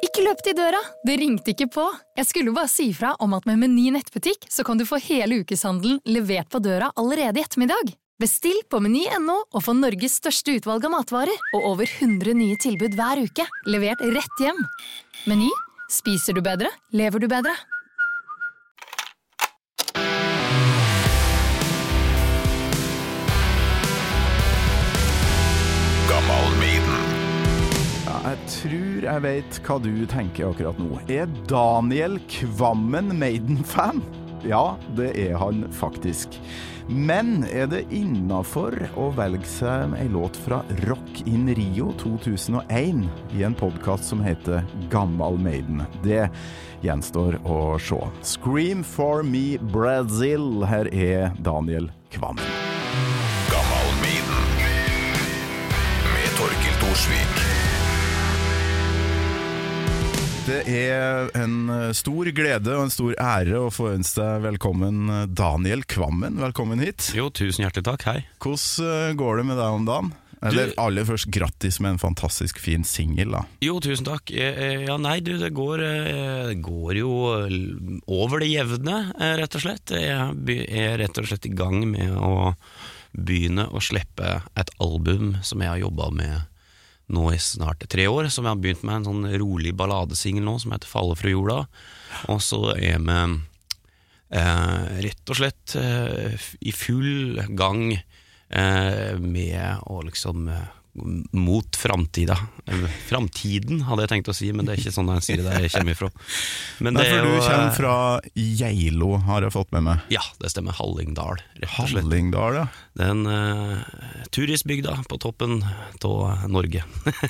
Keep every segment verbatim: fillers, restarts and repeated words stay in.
Ikke løp til døra, det ringte ikke på. Jeg skulle bare si fra om at med Meny nettbutikk så kan du få hele ukeshandelen levert på døra allerede i ettermiddag. Bestill på meny punktum no og få Norges største utvalg av matvarer og over hundre nye tilbud hver uke, levert rett hjem. Meny, spiser du bedre, lever du bedre. Gammal Maiden. Jeg tror jeg vet hva du tenker akkurat nå. Er Daniel Kvammen Maiden-fan? Ja, det er han faktisk. Men er det innenfor å velge seg en låt fra Rock in Rio to tusen og en i en podcast som heter Gammal Maiden? Det gjenstår å se. Scream for me Brazil. Her er Daniel Kvammen. Gammal Maiden med Torkel Torsvik. Det er en stor glede og en stor ære å få ønske deg velkommen, Daniel Kvammen. Velkommen hit. Jo, tusen hjertelig takk, hei. Hvordan går det med deg om dagen? Eller du, aller først grattis med en fantastisk fin single da. Jo, tusen takk. Ja, nei, du, det går, det går jo over det jevne, rett og slett. Jeg er rett og slett i gang med å begynne å slippe et album som jeg har jobbet med nå i snart tre år, som jeg har begynt med en sånn rolig balladesingel nå, som heter Falle fra jorda, og så er jeg med eh, rett og slett eh, i full gang eh, med å liksom eh, mot framtida. Framtiden hadde jeg tenkt å si, men det er ikke sånn jeg sier det der jeg kommer ifra. Men det er jo, du kommer fra Geilo, har jeg fått med meg. Ja, det stemmer, Hallingdal, rett og slett. Hallingdal, ja. Det er en uh, turistbygda på toppen av Norge.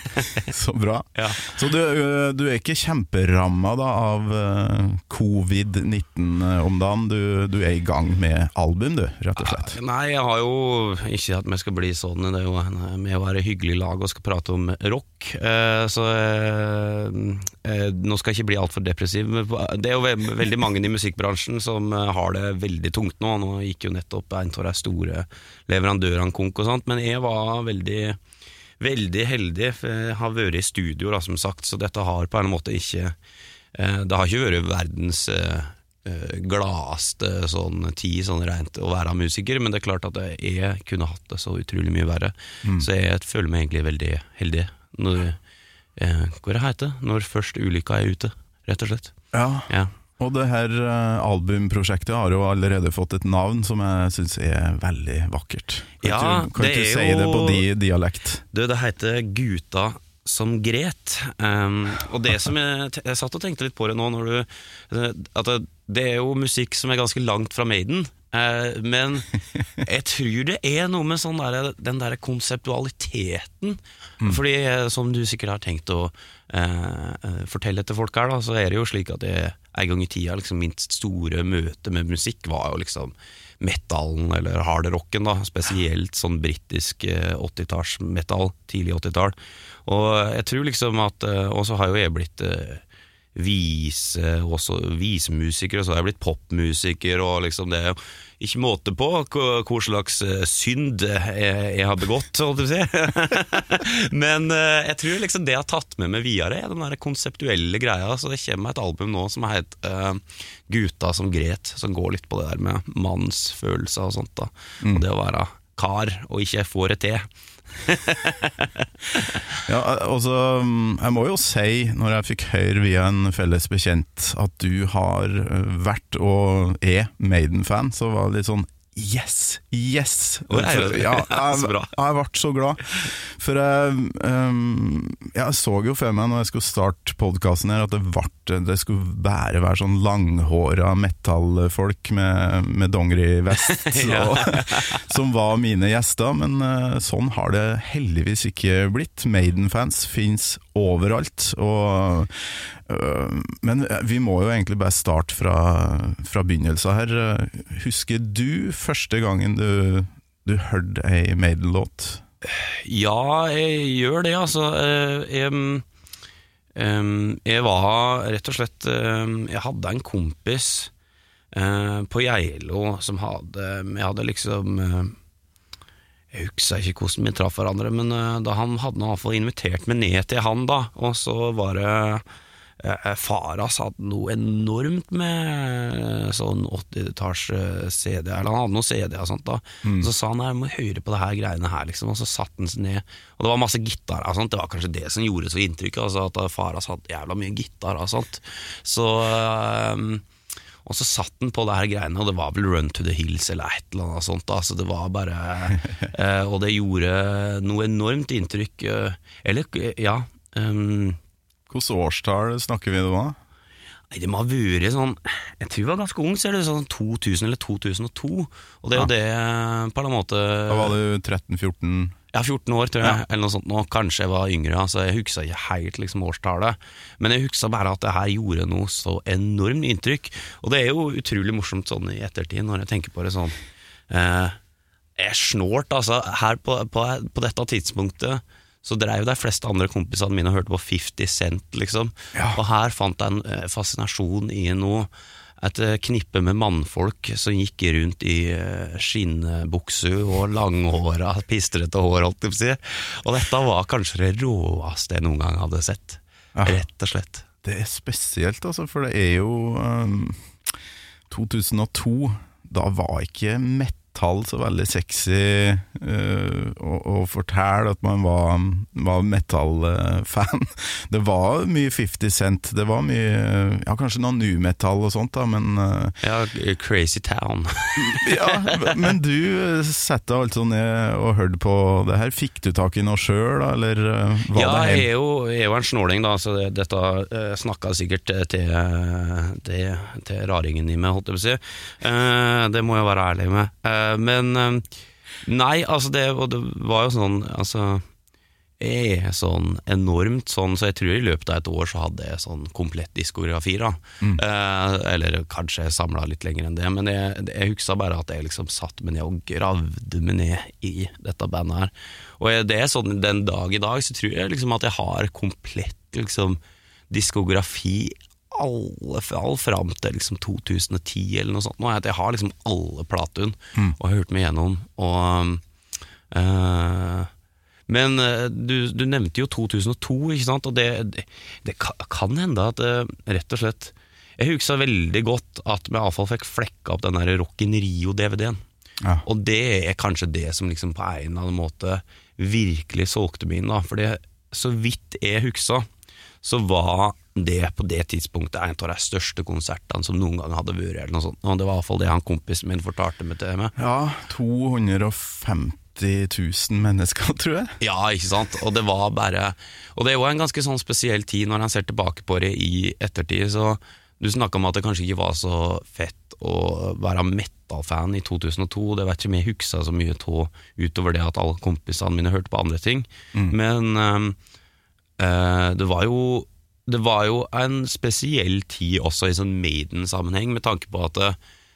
Så bra. Ja. Så du, du er ikke kjemperammet da av uh, covid nitten om dagen, du, du er i gang med album du, rett og slett. Uh, nei, jeg har jo ikke at vi skal bli sånn, det er jo med å være hyggelig lag og skal prate om rock, uh, så uh, uh, nå skal jeg ikke bli alt for depressiv. Det er jo ve- veldig mange i musikkbransjen som uh, har det veldig tungt nå. Nå gikk jo nettopp en av de store leverandørene konk og sånt, men jeg var veldig veldig heldig, for jeg har vært i studio da, som sagt, så dette har på en måte ikke uh, det har ikke vært verdens uh, gladeste sånn tid, sånn rent å være musiker, men det er klart at jeg kunne hatt det så utrolig mye verre, mm. så jeg føler meg egentlig veldig heldig når, eh, hva det heter, når først ulykka er ute, rett og slett. Ja, ja. Og det her uh, albumprosjektet har jo allerede fått et navn som jeg synes er veldig vakkert. Kan ja, du, kan det du er si jo, det på di dialekt? Det, det heter Guta som gret, um, og det som jeg, jeg satt og tenkte litt på det nå når du, at det, det er jo musikk som er ganske langt fra Maiden, uh, men jeg tror det er noe med sånn der, den der konseptualiteten, mm. fordi som du sikkert har tenkt å uh, fortelle til folk her da, så er det jo slik at det en gang i tida liksom minst store møte med musikk var jo liksom metallen eller hardrocken da, spesielt sånn brittisk eh, åttitalls metal, tidlig åttitall, og jeg tror liksom at eh, og så har jo jeg blitt eh, vise, også visemusiker, og så har jeg blitt popmusiker, og liksom det er jo ikke måte på hvor slags synd jeg, jeg har begått, så å si. Men uh, jeg tror liksom det jeg har tatt med meg videre er den der konseptuelle greia, så det kommer et album nå som heter uh, Guta som gret, som går litt på det der med mannsfølelser og sånt da, mm. og det å være kar og ikke få det til. Ja, altså, jeg må jo si, når jeg fikk høre via en felles bekjent at du har vært og er Maiden-fan, så var det litt sånn yes, yes oh, jeg, ja, jeg, jeg ble så glad for jeg, um, jeg så jo for meg når jeg skulle starte podcasten her at det, ble, det skulle bare være sånn langhåra metallfolk med, med dongeri-vest ja. som var mine gjester, men uh, sånn har det heldigvis ikke blitt. Maiden-fans finnes overalt, og uh, men vi må jo egentlig bare starte fra, fra begynnelsen her. Husker du første gangen du, du hørte ei Maiden-låt? Ja, jeg gjør det, altså. Jeg, jeg var rett og slett jeg hadde en kompis på Geilo som hadde jeg hadde liksom jeg husker ikke hvordan vi traff hverandre, men da han hadde i hvert fall invitert meg ned til han da, og så var det eh, Faras hadde noe enormt med sånn åtti-talls C D, eller han hadde noen C D og sånt da, mm. og så sa han, jeg må høre på det her greiene her liksom, og så satt han seg ned, og det var masse gitar og sånt, det var kanskje det som gjorde så inntrykk, altså at Faras hadde jævla mye gitar og sånt, så um, og så satt han på det her greiene, og det var vel Run to the Hills eller et eller annet sånt da, så det var bare eh, og det gjorde noe enormt inntrykk, eh, eller ja um, Hvilket årstall snakker vi da? Nei, det må ha vært sånn, jeg tror jeg var ganske ung, så er det sånn to tusen eller to tusen og to, og det er jo ja. det på en måte Da var du tretten fjorten Ja, fjorten år tror jeg, ja. eller noe sånt nå, kanskje jeg var yngre, så jeg husker ikke helt liksom årstallet, men jeg husker bare at det her gjorde noe så enormt inntrykk, og det er jo utrolig morsomt sånn i ettertid, når jeg tenker på det sånn, eh, jeg er snålt, altså, her på, på, på dette tidspunktet, så drev de fleste andre kompisene mine og hørte på fifty cent liksom, ja. og her fant jeg en fascinasjon i noe, et knippe med mannfolk som gikk rundt i skinnbukser og langhåra, pistrete hår, holdt jeg på å si, og dette var kanskje det råeste jeg noen gang hadde sett, ja. rett og slett. Det er spesielt altså, for det er jo um, to tusen og to, da var ikke metal så veldig sexy uh, å, å fortelle at man var, var metal-fan. Det var mye fifty cent, det var mye, ja kanskje noe new metal og sånt da, men uh, ja, Crazy Town. ja, men du setter altså ned og hørte på det her, fikk du tak i noe selv da, eller uh, var ja, det helt? Ja, jeg er jo, jeg er jo en snåling da, så det, dette uh, snakket sikkert til, til, til raringen i meg, holdt jeg på å si. Uh, det må jeg være ærlig med. Uh, Men nei, altså det, det var jo sånn, altså jeg er sånn enormt sånn, så jeg tror i løpet av et år så hadde jeg sånn komplett diskografi da, mm. eh, eller kanskje jeg samlet litt lenger enn det, men jeg, jeg husker bare at jeg liksom satt meg ned og gravde meg ned i dette bandet her, og jeg, det er sånn den dag i dag, så tror jeg liksom at jeg har komplett liksom diskografi alle all fram til liksom to tusen og ti eller noe sånt, nå er at jeg har liksom alle platun mm. og har hørt meg gjennom og uh, men uh, du, du nevnte jo to tusen og to, ikke sant, og det, det, det kan hende at uh, rett og slett jeg husker veldig godt at vi i hvert fall fikk flekka opp den der Rock in Rio D V D-en ja. og det er kanskje det som liksom på en eller annen måte virkelig solgte meg inn da, for det, så vidt jeg husker så var det på det tidspunktet en av de største konsertene som noen gang hadde vært eller noe sånt, og det var i hvert fall det han kompisen min fortalte meg til meg. Ja, to hundre og femti tusen mennesker, tror jeg. Ja, ikke sant, og det var bare, og det er jo en ganske sånn spesiell tid når han ser tilbake på det i ettertid, så du snakket om at det kanskje ikke var så fett å være metal-fan i to tusen og to, det vet ikke om jeg husker så mye til utover det at alle kompisene mine hørte på andre ting, mm. men um, uh, det var jo det var jo en spesiell tid også i sånn Maiden-sammenheng, med tanke på at det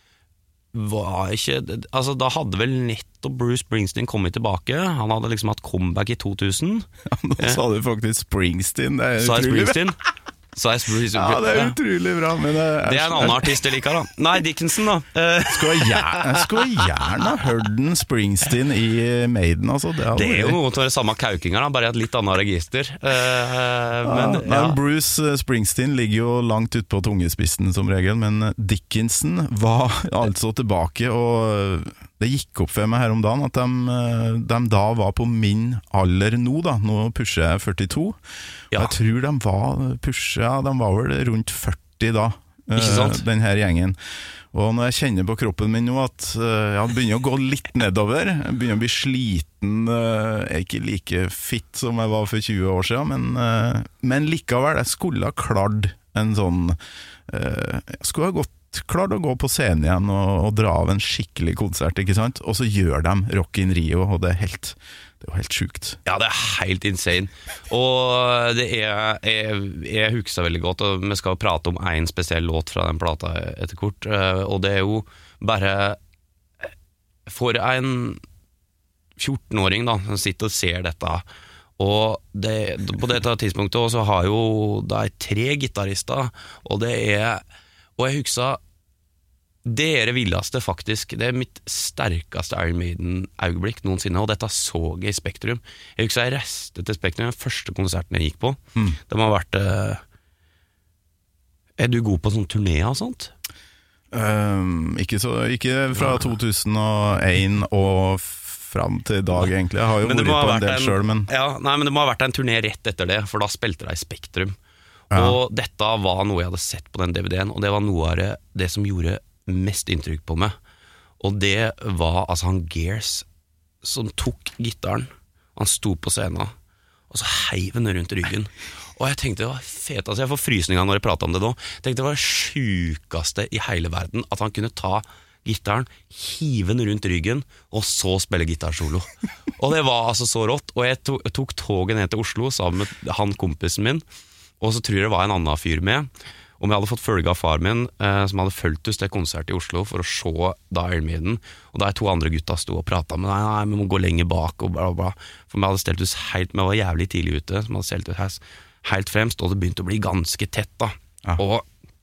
var ikke, altså da hadde vel nettopp Bruce Springsteen kommet tilbake, han hadde liksom hatt comeback i to tusen. Ja, nå eh. sa du faktisk Springsteen, det er sa utrolig Springsteen? Så er Springsteen. Ja, det er utrolig bra, men det er, det er en annen artist jeg liker da. Nei, Dickinson da. Skulle gjerne, skulle gjerne hørt den Springsteen i Maiden, altså. Det, det er jo noe til det samme kaukinger da, bare i et litt annet register. Uh, men, ja, ja. Bruce Springsteen ligger jo langt ut på tungespissen som regel, men Dickinson var altså tilbake, og det gikk opp for meg her om dagen at de, de da var på min alder nå da, nå pusher jeg førtito, ja. Jeg tror de var pusher, ja, de var vel rundt førti da, den her gjengen. Og når jeg kjenner på kroppen min nå at uh, jeg begynner å gå litt nedover, jeg begynner å bli sliten, uh, jeg er ikke like fit som jeg var for tjue år siden, men, uh, men likevel, jeg skulle ha klart en sånn, uh, jeg skulle ha gått klart å gå på scenen igjen og, og dra av en skikkelig konsert, ikke sant? Og så gjør de Rock in Rio, og det er helt, det er helt sjukt. Ja, det er helt insane. Og det er, jeg, jeg husker veldig godt, og vi skal prate om en spesiell låt fra den plata etter kort, og det er jo bare for en fjorten-åring da, som sitter og ser dette, og det, på dette tidspunktet også har jo det er tre gitarister, og det er, og jeg husker det er det villeste faktisk, det er mitt sterkeste Iron Maiden-øyeblikk noensinne, og dette så jeg i Spektrum. Jeg husker jeg reiste til Spektrum, den første konserten jeg gikk på. Mm. Det må ha vært, Er du god på sånn turné og sånt? Um, ikke, så, ikke fra to tusen og én og fram til i dag egentlig. Jeg har jo vært på en del en, selv, men... Ja, nei, men det må ha vært en turné rett etter det, for da spilte de i Spektrum. Ja. Og dette var noe jeg hadde sett på den D V D-en, og det var noe av det, det som gjorde mest inntrykk på meg. Og det var altså han Gears som tok gitaren, han sto på scenen, og så heiv han rundt ryggen. Og jeg tenkte det var fet, altså jeg får frysninger når jeg prater om det nå. Jeg tenkte det var det sjukeste i hele verden, at han kunne ta gitaren, hive den rundt ryggen, og så spille gitarsolo. Og det var altså så rått, og jeg tok, tok toget ned til Oslo sammen med han kompisen min, og så tror jeg det var en annen fyr med, og vi hadde fått følge av far min, eh, som hadde følt oss til konsert i Oslo for å se da Iron Maiden, og da to andre gutta stod og pratet med, nei, nei, vi må gå lenger bak, og bla, bla, bla. For vi hadde stelt oss helt, vi var jævlig tidlig ute, så vi hadde stelt oss helt fremst, og det begynte å bli ganske tett da, ja. og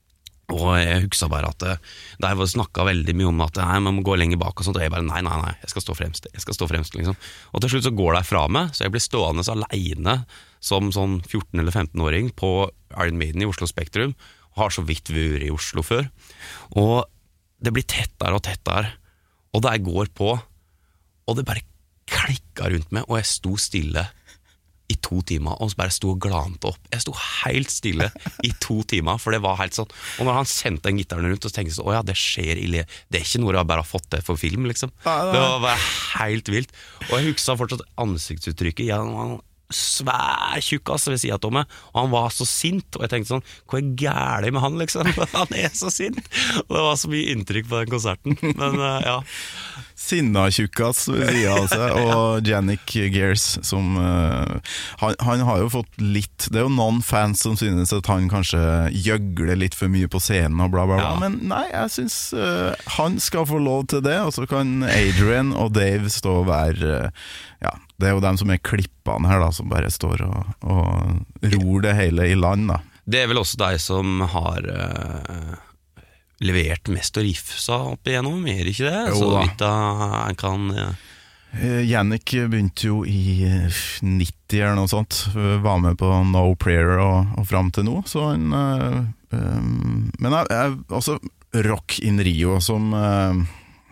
Og jeg husker bare at der var snakket veldig mye om at nei, man må gå lenger bak og sånt, og jeg bare nei, nei, nei, jeg skal stå fremst, jeg skal stå fremst liksom. Og til slutt så går de fra meg, så jeg blir stående alene som sånn fjorten- eller femten-åring på Iron Maiden i Oslo Spektrum, og har så vidt vært i Oslo før, og det blir tettere og tettere, og det går på, og det bare klikket rundt meg, og jeg sto stille i to timer, og så bare sto og glante opp. Jeg sto helt stille i to timer, for det var helt sånn. Og når han sendte den gitaren rundt, så tenkte jeg så, åja, det skjer i le... Det er ikke noe jeg bare har fått det for film, liksom. Det var bare helt vilt. Og jeg husker fortsatt ansiktsuttrykket. Ja, han var svær tjukkass ved siden av meg, og han var så sint, og jeg tenkte sånn, hva er gærlig med han, liksom? Han er så sint. Og det var så mye inntrykk på den konserten. Men uh, ja. Sinna tjukkass ved siden av seg, og Jannik Gears som uh, han, han har jo fått litt, det er jo noen fans som synes at han kanskje gjøgler litt for mye på scenen og bla bla bla, ja. Men nei, jeg synes uh, han skal få lov til det, og så kan Adrian og Dave stå og være uh, ja, det er jo dem som er klippene her da, som bare står og, og ror det hele i land da. Det er vel også de som har uh, levert mest og riffsa opp igjennom, er det ikke det? Jo, så da. vidt han kan... Ja. Uh, Jannik begynte jo i nitti eller noe sånt, var med på No Prayer og, og frem til nå, så han... Uh, um, men jeg, jeg, også Rock in Rio som... Uh,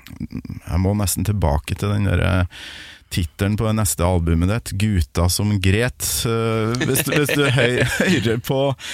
jeg må nesten tilbake til den der... Uh, Tittelen på neste albumet ditt, Guta som gret. Uh, hvis, hvis du høy, hører på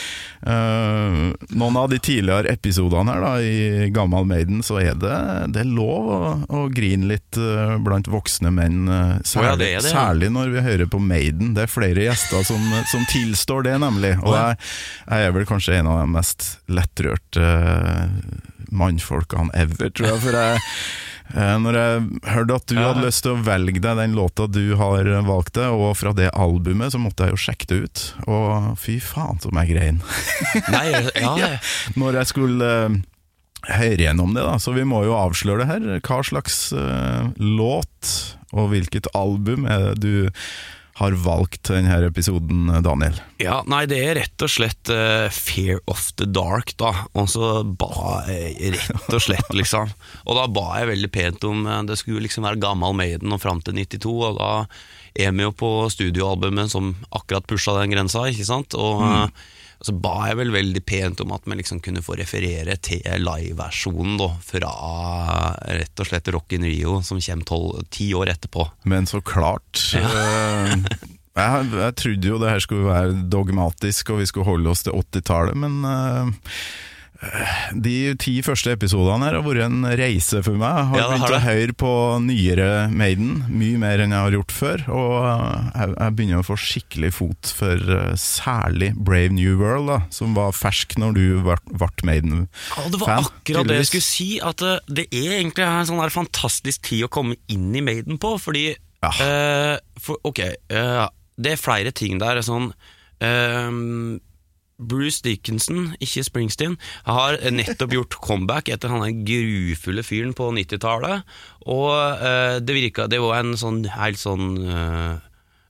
uh, noen av de tidligere episodene her da, i Gammal Maiden, så er det, det er lov å, å grine litt uh, blant voksne menn, uh, særlig, oh ja, det er det, ja. Særlig når vi hører på Maiden. Det er flere gjester som, som tilstår det nemlig, og oh ja. jeg, jeg er vel kanskje en av de mest lettrørte uh, mannfolkene ever, tror jeg, for jeg når jeg hørte at du hadde lyst til å velge deg den låta du har valgt det, og fra det albumet, så måtte jeg jo sjekke det ut, og fy faen som jeg grein. Nei, ja, ja. Når jeg skulle uh, høre gjennom det da, så vi må jo avsløre det her. Hva slags uh, låt og hvilket album er det du har valgt denne episoden, Daniel? Ja, nei, det er rett og slett uh, Fear of the Dark da, og så ba jeg rett og slett liksom, og da ba jeg veldig pent om uh, det skulle liksom være Gammal Maiden og frem til nittito, og da er vi jo på studioalbumet som akkurat pushet den grensa, ikke sant, og uh, mm. så ba jeg vel veldig pent om at vi liksom kunne få referere til live-versjonen da, fra rett og slett Rock in Rio, som kommer tolv, ti år etterpå. Men så klart. Ja. jeg, jeg trodde jo det her skulle være dogmatisk, og vi skulle holde oss til åttitallet, men uh, de ti første episodene her har vært en reise for meg. Jeg har ja, begynt har å høre på nyere Maiden, mye mer enn jeg har gjort før, og jeg, jeg begynner å få skikkelig fot for uh, særlig Brave New World, da, som var fersk når du ble Maiden-fan. Ja, det var akkurat det jeg skulle si, at uh, det er egentlig en sånn her fantastisk tid å komme inn i Maiden på, fordi ja. uh, for, ok, uh, det er flere ting der, sånn uh, Bruce Dickinson, ikke Springsteen, har nettopp gjort comeback etter han er grufulle fyren på nittitallet, og uh, det virket, det var en sånn helt sånn uh,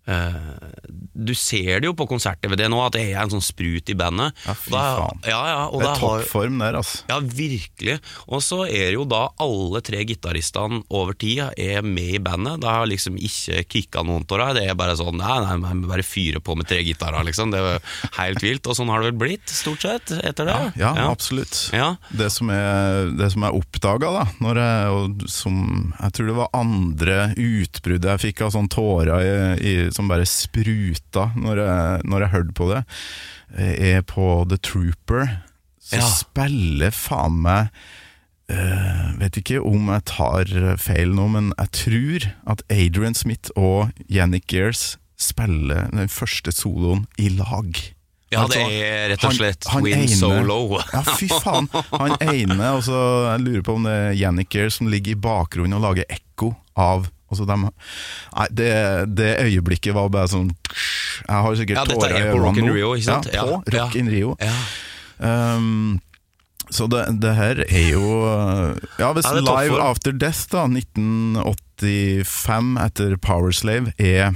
Uh, du ser det jo på konsert-D V D nå at det er en sånn sprut i bandet. Ja, fy da, faen. Ja, ja, og det da er toppform der, altså. Ja, virkelig. Og så er det jo da alle tre gitaristene over tid er med i bandet. Da har liksom ikke kicka noen til det. Det er bare sånn, nei, nei, man må bare fyre på med tre gitarer, liksom. Det er helt vilt. Og sånn har det vel blitt, stort sett, etter det. Ja, ja, ja. Absolutt. Ja. Det som er, det som er oppdaget da, når jeg, og som, jeg tror det var andre utbruddet jeg fikk av sånn tårer i, i som bare spruta når jeg, når jeg hørte på det, er på The Trooper. Så ja. Spiller faen meg uh, vet ikke om jeg tar feil nå, men jeg tror at Adrian Smith og Yannick Gears spiller den første soloen i lag. Ja, altså, det er rett og slett han, han Win ene, Solo. Ja, fy faen. Han ene, og så jeg lurer på om det er Yannick Gears som ligger i bakgrunnen og lager ekko av. Altså de, nei, det, det øyeblikket var bare sånn. Jeg har sikkert ja, dette er på Rock in Rio, ikke sant? Ja, på ja. Rock in Rio ja. um, Så det, det her er jo ja, hvis ja, Live After Death da nitten åttifem etter Powerslave er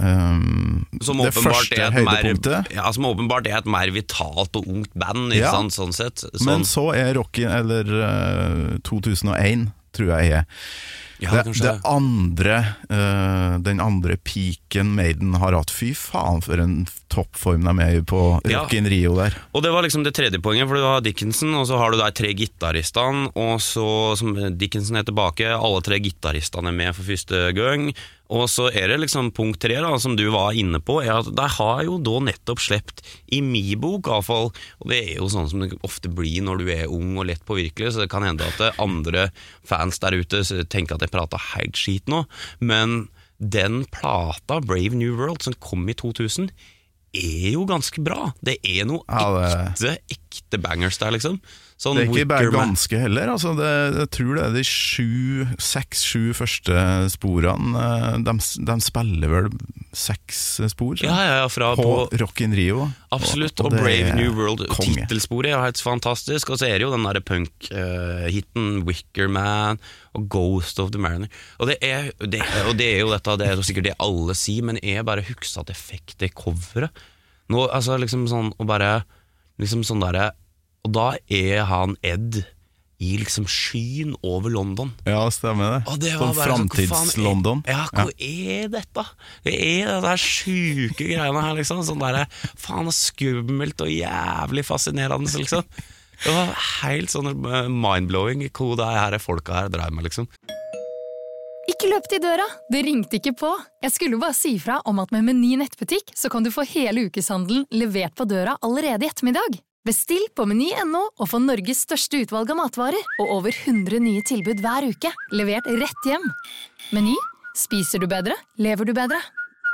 um, det første høydepunktet mer, ja, som åpenbart er et mer vitalt og ungt band ikke ja. sant, sånn sett sånn. Men så er Rock in, eller uh, to tusen og én tror jeg er Ja, det, det andre uh, den andre peaken Maiden har hatt. Fy faen for en toppform de er med på Rock in Rio der. Og det var liksom det tredje poenget, for du har Dickinson, og så har du der tre gitaristene, og så som Dickinson er tilbake, alle tre gitaristene er med for første gang. Og så er det liksom punkt tre da, som du var inne på, er at de har jo da nettopp slept i min bok i hvert fall, og det er jo sånn som det ofte blir når du er ung og lett påvirkelig, så det kan hende at andre fans der ute tenker at jeg prater helt skit nå, men den plata Brave New World som kom i to tusen er jo ganske bra. Det er noe ja, det... ekte, ekte bangers der liksom. Sånn det er ikke bare ganske heller, altså det, jeg tror det er de sju, seks, sju første sporene, de, de spiller vel seks spor ja, ja, ja, fra, på, på Rock in Rio. Absolutt, og, og, og Brave New World, titelsporet er helt fantastisk, og så er det jo den der punk-hitten uh, Wicker Man og Ghost of the Mariner, og det er, det, og det er jo dette, det er jo sikkert det alle sier, men jeg bare husker at jeg fikk det coveret. Nå, altså liksom sånn, og bare, liksom sånn der, og da er han Ed i liksom skyen over London. Ja, stemmer det. det sånn framtids-London. Ja, hva ja. er dette? Det er det der syke greiene her, liksom. Sånn der, faen, skummelt og jævlig fascinerende, liksom. Det var helt sånn mindblowing hva det her folka her dreier med, liksom. Ikke løp til døra, det ringte ikke på. Jeg skulle bare si fra om at med Meny nettbutikk så kan du få hele ukeshandelen levert på døra allerede i ettermiddag. Bestill på meny punktum no og få Norges største utvalg av matvarer og over hundre nye tilbud hver uke, levert rett hjem. Meny, spiser du bedre, lever du bedre.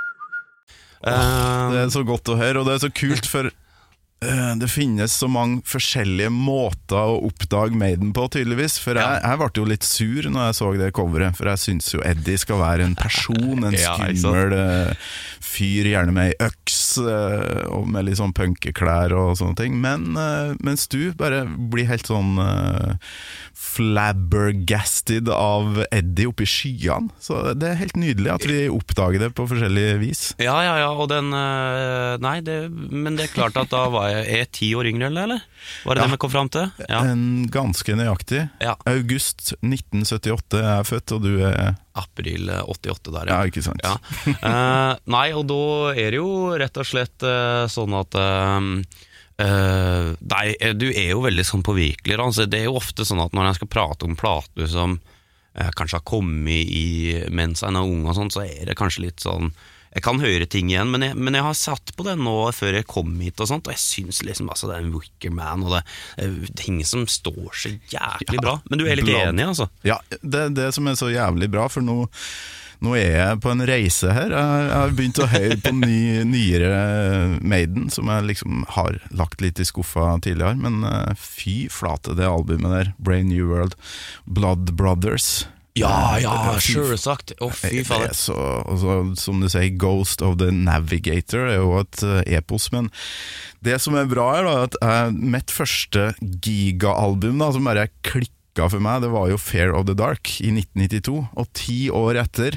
Uh, det er så godt å høre, og det er så kult, for uh, det finnes så mange forskjellige måter å oppdage Maiden på, tydeligvis. For jeg, jeg ble jo litt sur når jeg så det coveret, for jeg synes jo Eddie skal være en person, en skummel uh, fyr, gjerne med ei øks, og med litt sånn punkeklær og sånne ting, men uh, mens du bare blir helt sånn uh, flabbergasted av Eddie oppi skyene, så det er helt nydelig at vi oppdager det på forskjellige vis. Ja, ja, ja, og den uh, nei, det, men det er klart at da var jeg, er jeg ti år yngre, eller? Var det ja, det vi kom frem til? Ja. En ganske nøyaktig. Ja. August nitten syttiåtte er jeg født, og du er april åttiåtte der, ja. Ja, ikke sant. Ja. Uh, nei, og da er det jo rett og slett uh, sånn at uh, uh, nei, du er jo veldig sånn påvirkelig. Altså, det er jo ofte sånn at når jeg skal prate om plater som uh, kanskje har kommet i mens jeg er ung og sånn, så er det kanskje litt sånn, jeg kan høre ting igjen, men jeg, men jeg har satt på det nå før jeg kom hit og sånt, og jeg synes liksom altså, det er en Wicker Man, og det er ting som står så jævlig ja, bra. Men du er litt enig, altså? Ja, det er det som er så jævlig bra, for nå, nå er jeg på en reise her. Jeg, jeg har begynt å høre på ny, nyere Maiden, som jeg liksom har lagt litt i skuffa tidligere, men uh, fy flate det albumet der, Brave New World, Blood Brothers. Ja, ja, selvsagt. Å, fy faen. Som du sier, Ghost of the Navigator er jo et uh, epos, men det som er bra er da, at uh, mitt første giga-album da, som bare klikka for meg, det var jo Fear of the Dark i nitten nittito, og ti år etter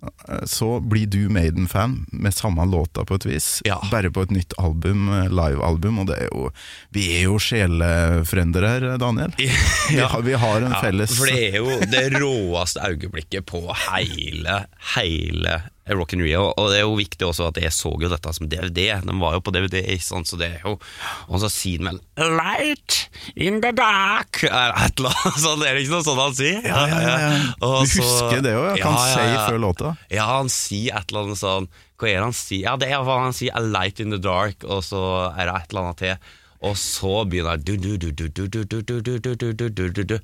så blir du Maiden-fan med samme låta på et vis, ja. bare på et nytt album, live-album, og det er jo, vi er jo sjelefrender her, Daniel. Ja. Vi, har, vi har en ja, felles... For det er jo det råeste øyeblikket på hele, hele Rock in Rio, og det er jo viktig også at jeg så jo dette som D V D, den var jo på D V D, ikke sant, så det er jo, og så sier han vel Light in the dark er et eller annet, så det er ikke noe sånn han sier. Ja, ja, ja, ja. Og Du så, husker det jo, jeg kan ja, ja, ja. si før låta. Ja, han sier et eller annet sånn, hva er det han sier? Ja, det er hva han sier, a light in the dark, og så er det et eller annet til, og så begynner det du, du, du, du, du, du, du, du, du, du, du, du, du, du,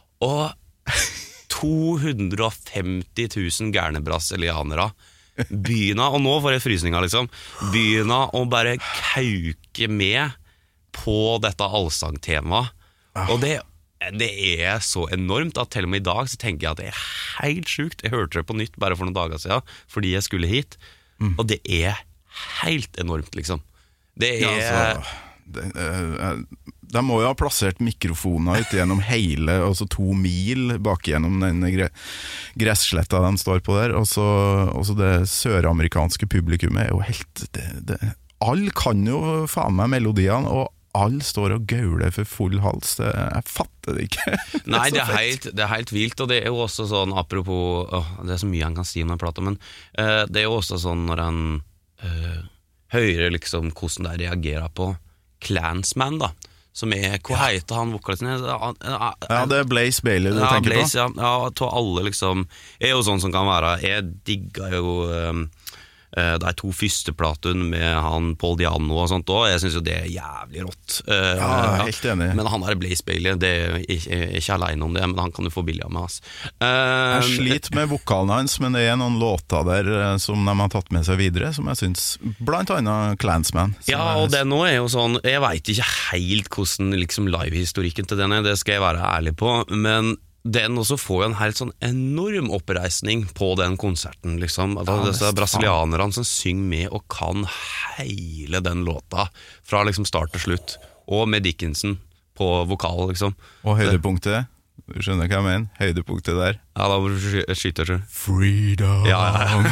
og to hundre og femti tusen gærne brasilianere begynner, og nå får jeg frysninger liksom, begynner å bare kauke med på dette allsangtemaet, og det, det er så enormt at til og med i dag så tenker jeg at det er helt sjukt. Jeg hørte det på nytt bare for noen dager siden fordi jeg skulle hit, mm. og det er helt enormt liksom. Det er... Ja, altså, det, uh, de må jo ha plassert mikrofoner ut gjennom hele, altså to mil bak gjennom den gre gressletta de står på der, og så, og så det søramerikanske publikummet er jo helt, det, det, alle kan jo faen meg melodiene, og alle står og gauler for full hals, det, jeg fatter det ikke. det Nei, det er, helt, det er helt vilt, og det er jo også sånn, apropos, åh, det er så mye han kan si om den plata, men uh, det er jo også sånn når han uh, hører liksom hvordan de reagerer på Clansman da, som er, hva ja. heter han vokalisten? Ja, det er Blaze Bailey du ja, tenker Blaze, på? Ja, ja, til alle liksom, er jo sånn som kan være, jeg digger jo um, uh, de to første platene med han Paul Diano og sånt også, jeg synes jo det er jævlig rått. Uh, ja, helt enig. Men han er Blaze Bailey, det er ikke, ikke alene om det, men han kan du få billig av med oss. Uh, jeg sliter med vokalen hans, men det er noen låter der som de har tatt med seg videre, som jeg synes, blant annet Clansman. Ja, og det nå er jo sånn, jeg vet ikke helt hvordan liksom live-historikken til den er, det skal jeg være ærlig på, men den også får jo en helt sånn enorm oppreisning på den konserten, liksom. At ja, disse brasilianerne som synger med og kan hele den låta fra liksom start til slutt, og med Dickinson på vokal, liksom. Og høydepunktet, du skjønner hva jeg mener, høydepunktet der. Ja, da må du skyte, tror jeg. Freedom! Ja, ja.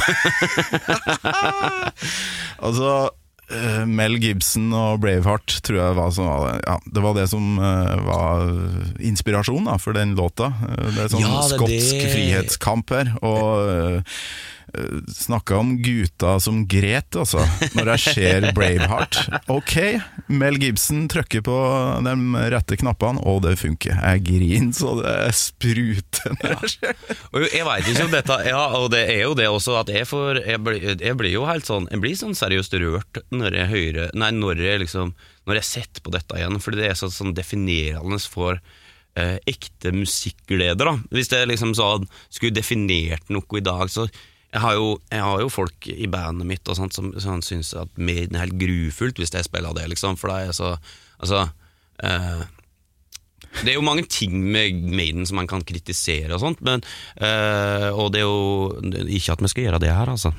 Altså, uh, Mel Gibson og Braveheart tror jeg var sånn, ja, det var det som uh, var inspirasjon da, for den låta. Uh, det er sånn ja, det skotsk det... frihetskamp her, og uh, snakket om guta som gret altså, når jeg ser Braveheart. Ok, Mel Gibson trykker på de rette knappene, og det funker. Jeg griner så det spruter. Ja. Og jeg vet ikke om dette, ja, og det er jo det også at jeg, får, jeg, blir, jeg blir jo helt sånn, jeg blir sånn seriøst rørt når jeg hører, nei, når jeg liksom, når jeg setter på dette igjen, fordi det er så, sånn definerende for eh, ekte musikkgleder da. Hvis jeg liksom sånn, skulle definert noe i dag, så Jeg har, jo, jeg har jo folk i bandet mitt og sånt som, som synes at Maiden er helt grufullt hvis jeg spiller det, liksom, for det er så, altså, eh, det er jo mange ting med Maiden som man kan kritisere og sånt, men, eh, og det er jo, ikke at vi skal gjøre det her, altså,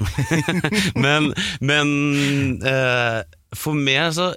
men, men eh, for meg så,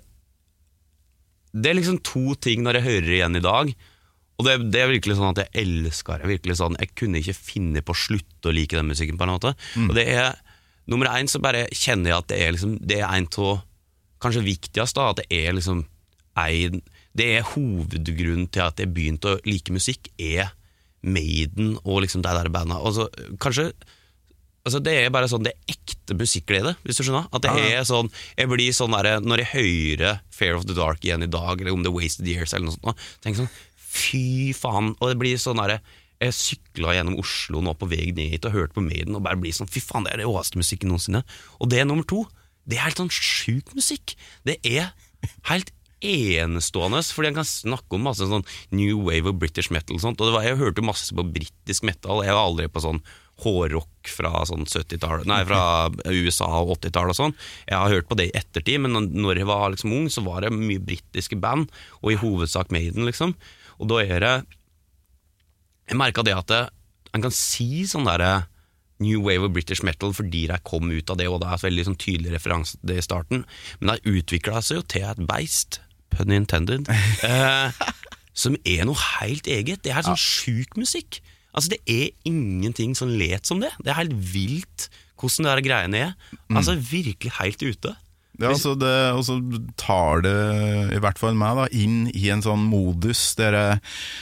det er liksom to ting når jeg hører igjen i dag, og det, det er virkelig sånn at jeg elsker det, virkelig sånn, jeg kunne ikke finne på å slutte å like den musikken på en måte, mm. og det er, nummer en så bare kjenner jeg at det er liksom, det er en til, kanskje viktigst da, at det er liksom, en, det er hovedgrunnen til at jeg begynte å like musikk, er Maiden og liksom de der bandene, og så kanskje, altså det er bare sånn, det er ekte musikkglede, hvis du skjønner, at det ja. er sånn, jeg blir sånn der, når jeg hører Fear of the Dark igjen i dag, eller om The Wasted Years eller noe sånt, tenker sånn, fy faen, og det blir sånn der, jeg syklet gjennom Oslo nå på vei ned hit og hørte på Maiden, og bare blir sånn, fy faen, det er det råeste musikken noensinne, og det er nummer to, det er helt sånn sjuk musikk, det er helt enestående, fordi jeg kan snakke om masse sånn new wave og British metal og sånt, og det var, jeg hørte masse på britisk metal, jeg var aldri på sånn hårrock fra sånn sytti-tallet, nei, fra U S A og åtti-tallet og sånn, jeg har hørt på det i ettertid, men når jeg var liksom ung, så var det mye britiske band, og i hovedsak Maiden liksom, og da er det, jeg merket det at det, man kan si sånn der New Wave of British Metal fordi de kom ut av det, og det er et veldig sånn tydelig referanse til det i starten, men det utviklet seg jo til et beist, pun intended, eh, som er noe helt eget, det er sånn ja. Sjuk musikk, Altså, det er ingenting som let som det. Det er helt vilt hvordan det her greiene er. Altså, virkelig helt ute. Ja, altså det, og så tar det, i hvert fall meg da, inn i en sånn modus der jeg,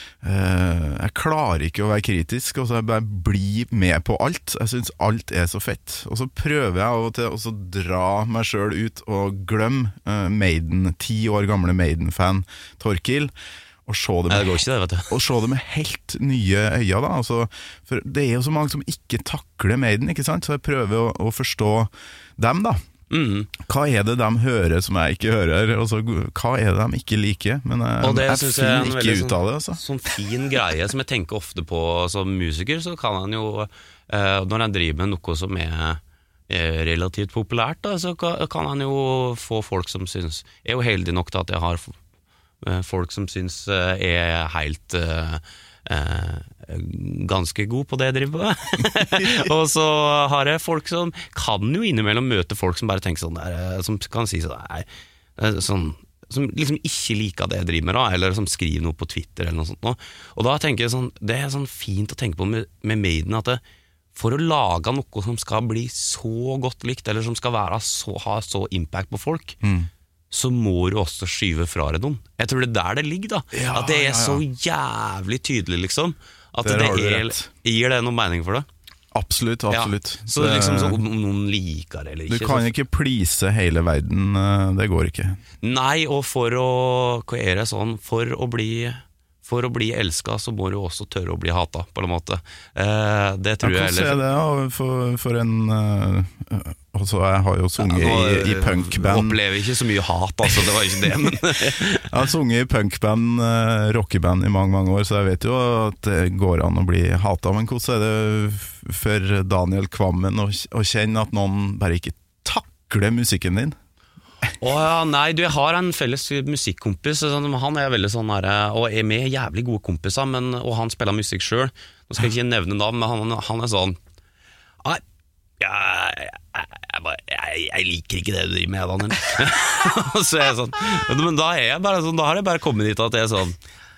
eh, jeg klarer ikke å være kritisk, og så jeg bare blir med på alt. Jeg synes alt er så fett. Og så prøver jeg av og til å dra meg selv ut og glemme eh, Maiden, ti år gamle Maiden-fan Torkil, og se det, med, det, ikke det, vet du. og se det med helt nye øyne da. Altså, for det er jo så mange som ikke takler Maiden, ikke sant? Så jeg prøver å, å forstå dem da. Mm. Hva er det de hører som jeg ikke hører? Altså, hva er det de ikke liker? Men jeg, og det jeg finner ikke ut sånn, av det altså. Sånn fin greie som jeg tenker ofte på som musiker, så kan han jo eh, når han driver med noe som er eh, relativt populært da, så kan, kan han jo få folk som synes. Jeg er jo heldig nok til at jeg har eh, folk som synes eh, er helt eh, eh, ganske god på det jeg driver med. Og så har jeg folk som kan jo innimellom møte folk som bare tenker sånn der, som kan si sånn, nei, sånn som liksom ikke liker det jeg driver med da, eller som skriver noe på Twitter eller noe sånt nå. Og da tenker jeg sånn, det er sånn fint å tenke på med, med Maiden, at det, for å lage noe som skal bli så godt likt, eller som skal være så, ha så impact på folk, mm. så må du også skyve fra deg noen. Jeg tror det er der det ligger da, ja, at det er ja, ja. så jævlig tydelig liksom, at det, det er, gir det noen mening for det? Absolutt, absolutt. Ja, så det, liksom så om noen liker det eller ikke. Du kan ikke please hele verden, det går ikke. Nei, og for å, hva er det sånn, for å bli, for å bli elsket, så må du også tørre å bli hatet, på en måte. Eh, det tror jeg. Jeg kan se det, ja, for, for en... Uh, altså, jeg har jo sunget ja, i, i punkband. Jeg opplever ikke så mye hat, altså, det var ikke det, men... Jeg har sunget i punkband, uh, rockeband i mange, mange år, så jeg vet jo at det går an å bli hatet. Men hvordan er det for Daniel Kvammen å, å kjenne at noen bare ikke takler musikken din? Åh ja, nei, du, jeg har en felles musikkompis, han er veldig sånn her, og er med jævlig gode kompiser, men, og han spiller musikk selv. Nå skal jeg ikke nevne navn, men han, han er sånn, nei, jeg, jeg, jeg, jeg, jeg liker ikke det du driver med, Daniel. Så er jeg sånn, men da er jeg bare sånn, da har jeg bare kommet dit at jeg er sånn,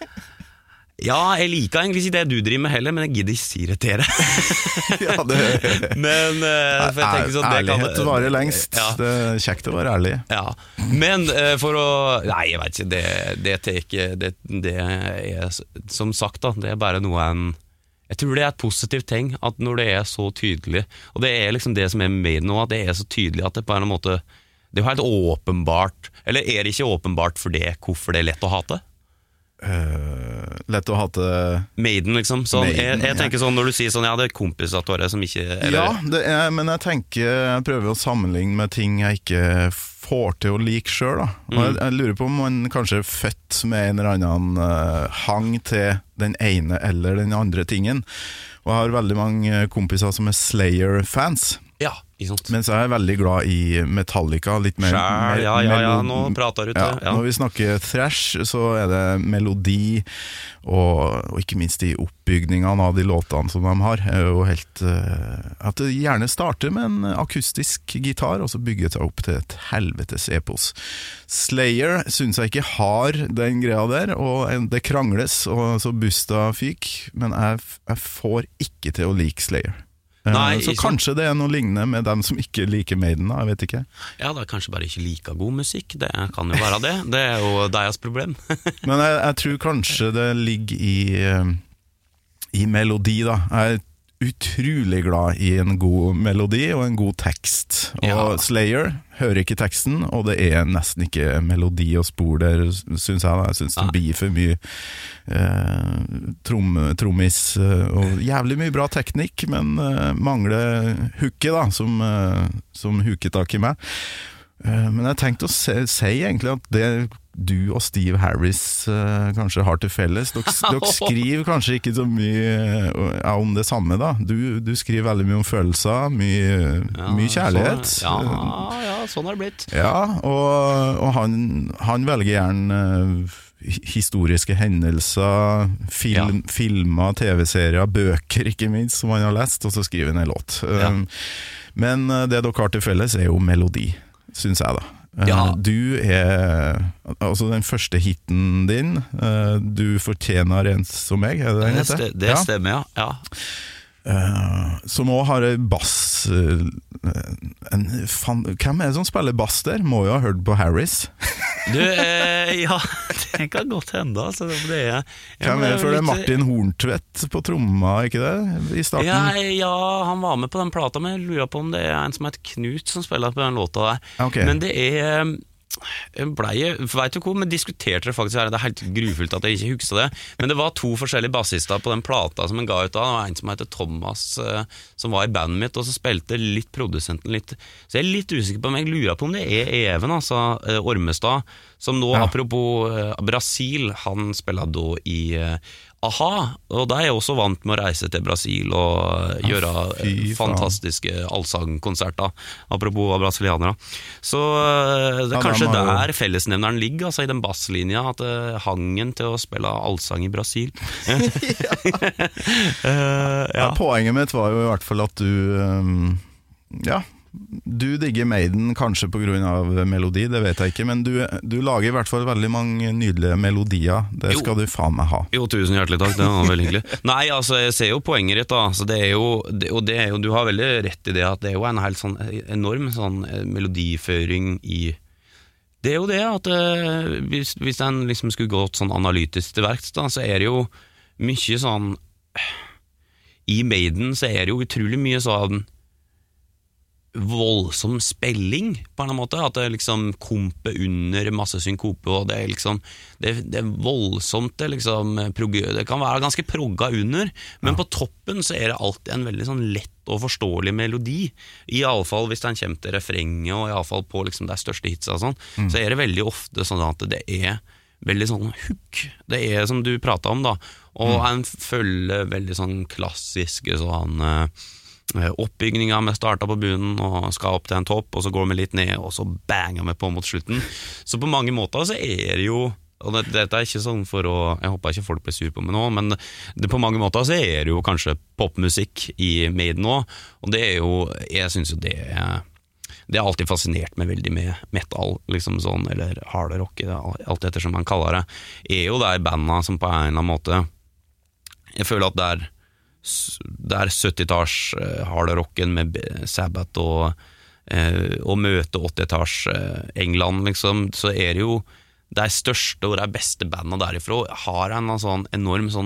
ja, jeg liker egentlig ikke det du driver med heller, men jeg gidder ikke si det til dere. Ja, det men, uh, for jeg tenker sånn, ærlighet kan, varer lengst, ja. Det er kjekt å være ærlig. Ja, men uh, for å, nei, jeg vet ikke, det, det, teker, det, det er, som sagt da, det er bare noe en, jeg tror det er et positivt ting, at når det er så tydelig, og det er liksom det som er med nå, at det er så tydelig at det på en måte, det er jo helt åpenbart, eller er det ikke åpenbart for det, hvorfor det er lett å hate? Uh, lett å hate Maiden liksom så Maiden, jeg, jeg tenker sånn når du sier sånn ja det er kompiser som ikke eller... Ja, det er, men jeg tenker jeg prøver å sammenligne med ting jeg ikke får til å like selv da. Og mm. jeg, jeg lurer på om man kanskje er født med en eller annen uh, hang til den ene eller den andre tingen, og jeg har veldig mange kompiser som er Slayer-fans. Ja, mens jeg er veldig glad i Metallica, litt mer, Skjær, ja, ja, ja, nå prater du til ja, ja. Når vi snakker thrash, så er det melodi og, og ikke minst de oppbygningene av de låtene som de har er jo helt uh, at det gjerne starter med en akustisk gitar og så bygger det seg opp til et helvetes epos. Slayer synes jeg ikke har den greia der, og det krangles og så busta fyk, men jeg, jeg får ikke til å like Slayer. Nei, så kanskje det er noe lignende med dem som ikke liker Maiden da, jeg vet ikke. Ja, det er kanskje bare ikke like god musikk, det kan jo være det. Det er jo deres problem. Men jeg, jeg tror kanskje det ligger i, i melodi da. Jeg er utrolig glad i en god melodi og en god tekst. Og ja. Slayer hører ikke teksten, og det er nesten ikke melodi og spor der, synes jeg da. Jeg synes det blir for mye eh, trom, trommis og jævlig mye bra teknikk, men eh, mangler hooket da, som, eh, som hooket tak i meg. Eh, men jeg tenkte å si, si egentlig at det du og Steve Harris uh, kanskje har til felles. Dere, dere skriver kanskje ikke så mye uh, om det samme da. Du, du skriver veldig mye om følelser, mye, ja, mye kjærlighet. Så, ja, ja, sånn har det blitt. Ja, og, og han, han velger gjerne uh, historiske hendelser, film, ja. filmer, tv-serier, bøker ikke minst, som han har lest, og så skriver han en låt. Ja. Um, men uh, det dere har til felles er jo melodi, synes jeg da. Ja. Du er altså den første hitten din, Du fortjener en som meg, er det den Det, heter? st- det stemmer, ja, ja. Uh, som også har bass uh, en, fan, Hvem er det som spiller bass der? Må jo ha hørt på Harris. Du, eh, ja, det kan godt hende altså, det er, Hvem er det? For det er Martin Horntvedt på tromma, ikke det? I starten. ja, ja, han var med på den plata, men jeg lurer på om det er en som heter Knut som spiller på den låta der. Okay. Men det er ble, vet du hvor, vi diskuterte det faktisk her. Det er helt grufullt at jeg ikke husker det. Men det var to forskjellige bassister på den plata som han ga ut da. Det var en som heter Thomas, som var i bandet mitt, og så spilte litt produsenten litt. Så jeg er litt usikker på om jeg lurer på om det er Even, altså Ormestad, som nå, ja. Apropos Brasil, han spiller da i A-ha, og da er jeg også vant med å reise til Brasil og gjøre Fy fantastiske allsangkonserter, apropos brasilianere. Så det er ja, kanskje jo... der fellesnevneren ligger, altså i den basslinja, at uh, hangen til å spille allsang i Brasil. uh, ja. Ja, poenget mitt var jo i hvert fall at du um, ja, du digger Maiden kanskje på grunn av melodi, det vet jeg ikke, men du, du lager i hvert fall veldig mange nydelige melodier. Det skal jo. Du faen meg ha. Jo, tusen hjertelig takk, det var veldig hyggelig. Nei, altså, jeg ser jo poenget ditt da, så det er jo, det, og det er jo, du har veldig rett i det, at det er jo en helt sånn enorm sånn melodiføring i det er jo det at uh, hvis, hvis den liksom skulle gått sånn analytisk til verks da, så er det jo mye sånn i Maiden så er det jo utrolig mye sånn voldsom spilling på en måte, at det liksom komper under masse synkope, og det er liksom det, det er voldsomt det, liksom, det kan være ganske progga under, men ja. På toppen så er det alltid en veldig sånn lett og forståelig melodi, i alle fall hvis den kommer til refrenget, og i alle fall på liksom de største hitsa og sånn, mm. så er det veldig ofte sånn at det er veldig sånn hook, det er som du pratet om da, og mm. en følger veldig sånn klassiske sånn oppbygninga med starta på bunnen og skal opp til en topp, og så går vi litt ned, og så banger vi på mot slutten. Så på mange måter så er det jo, og det, dette er ikke sånn for å, jeg håper ikke folk blir sur på meg nå, men det, på mange måter så er det jo kanskje popmusikk i Maiden nå, og det er jo, jeg synes jo det er det er alltid fascinert meg veldig med metal, liksom sånn, eller hard rock, alt etter som man kaller det, er jo der bandene som på en eller annen måte, jeg føler at det er der sytti-tars uh, hard rocken med Sabbath og, uh, og møte åtti-tars uh, England liksom, så er det jo de største og de beste bandene derifra har en sånn enorm sånn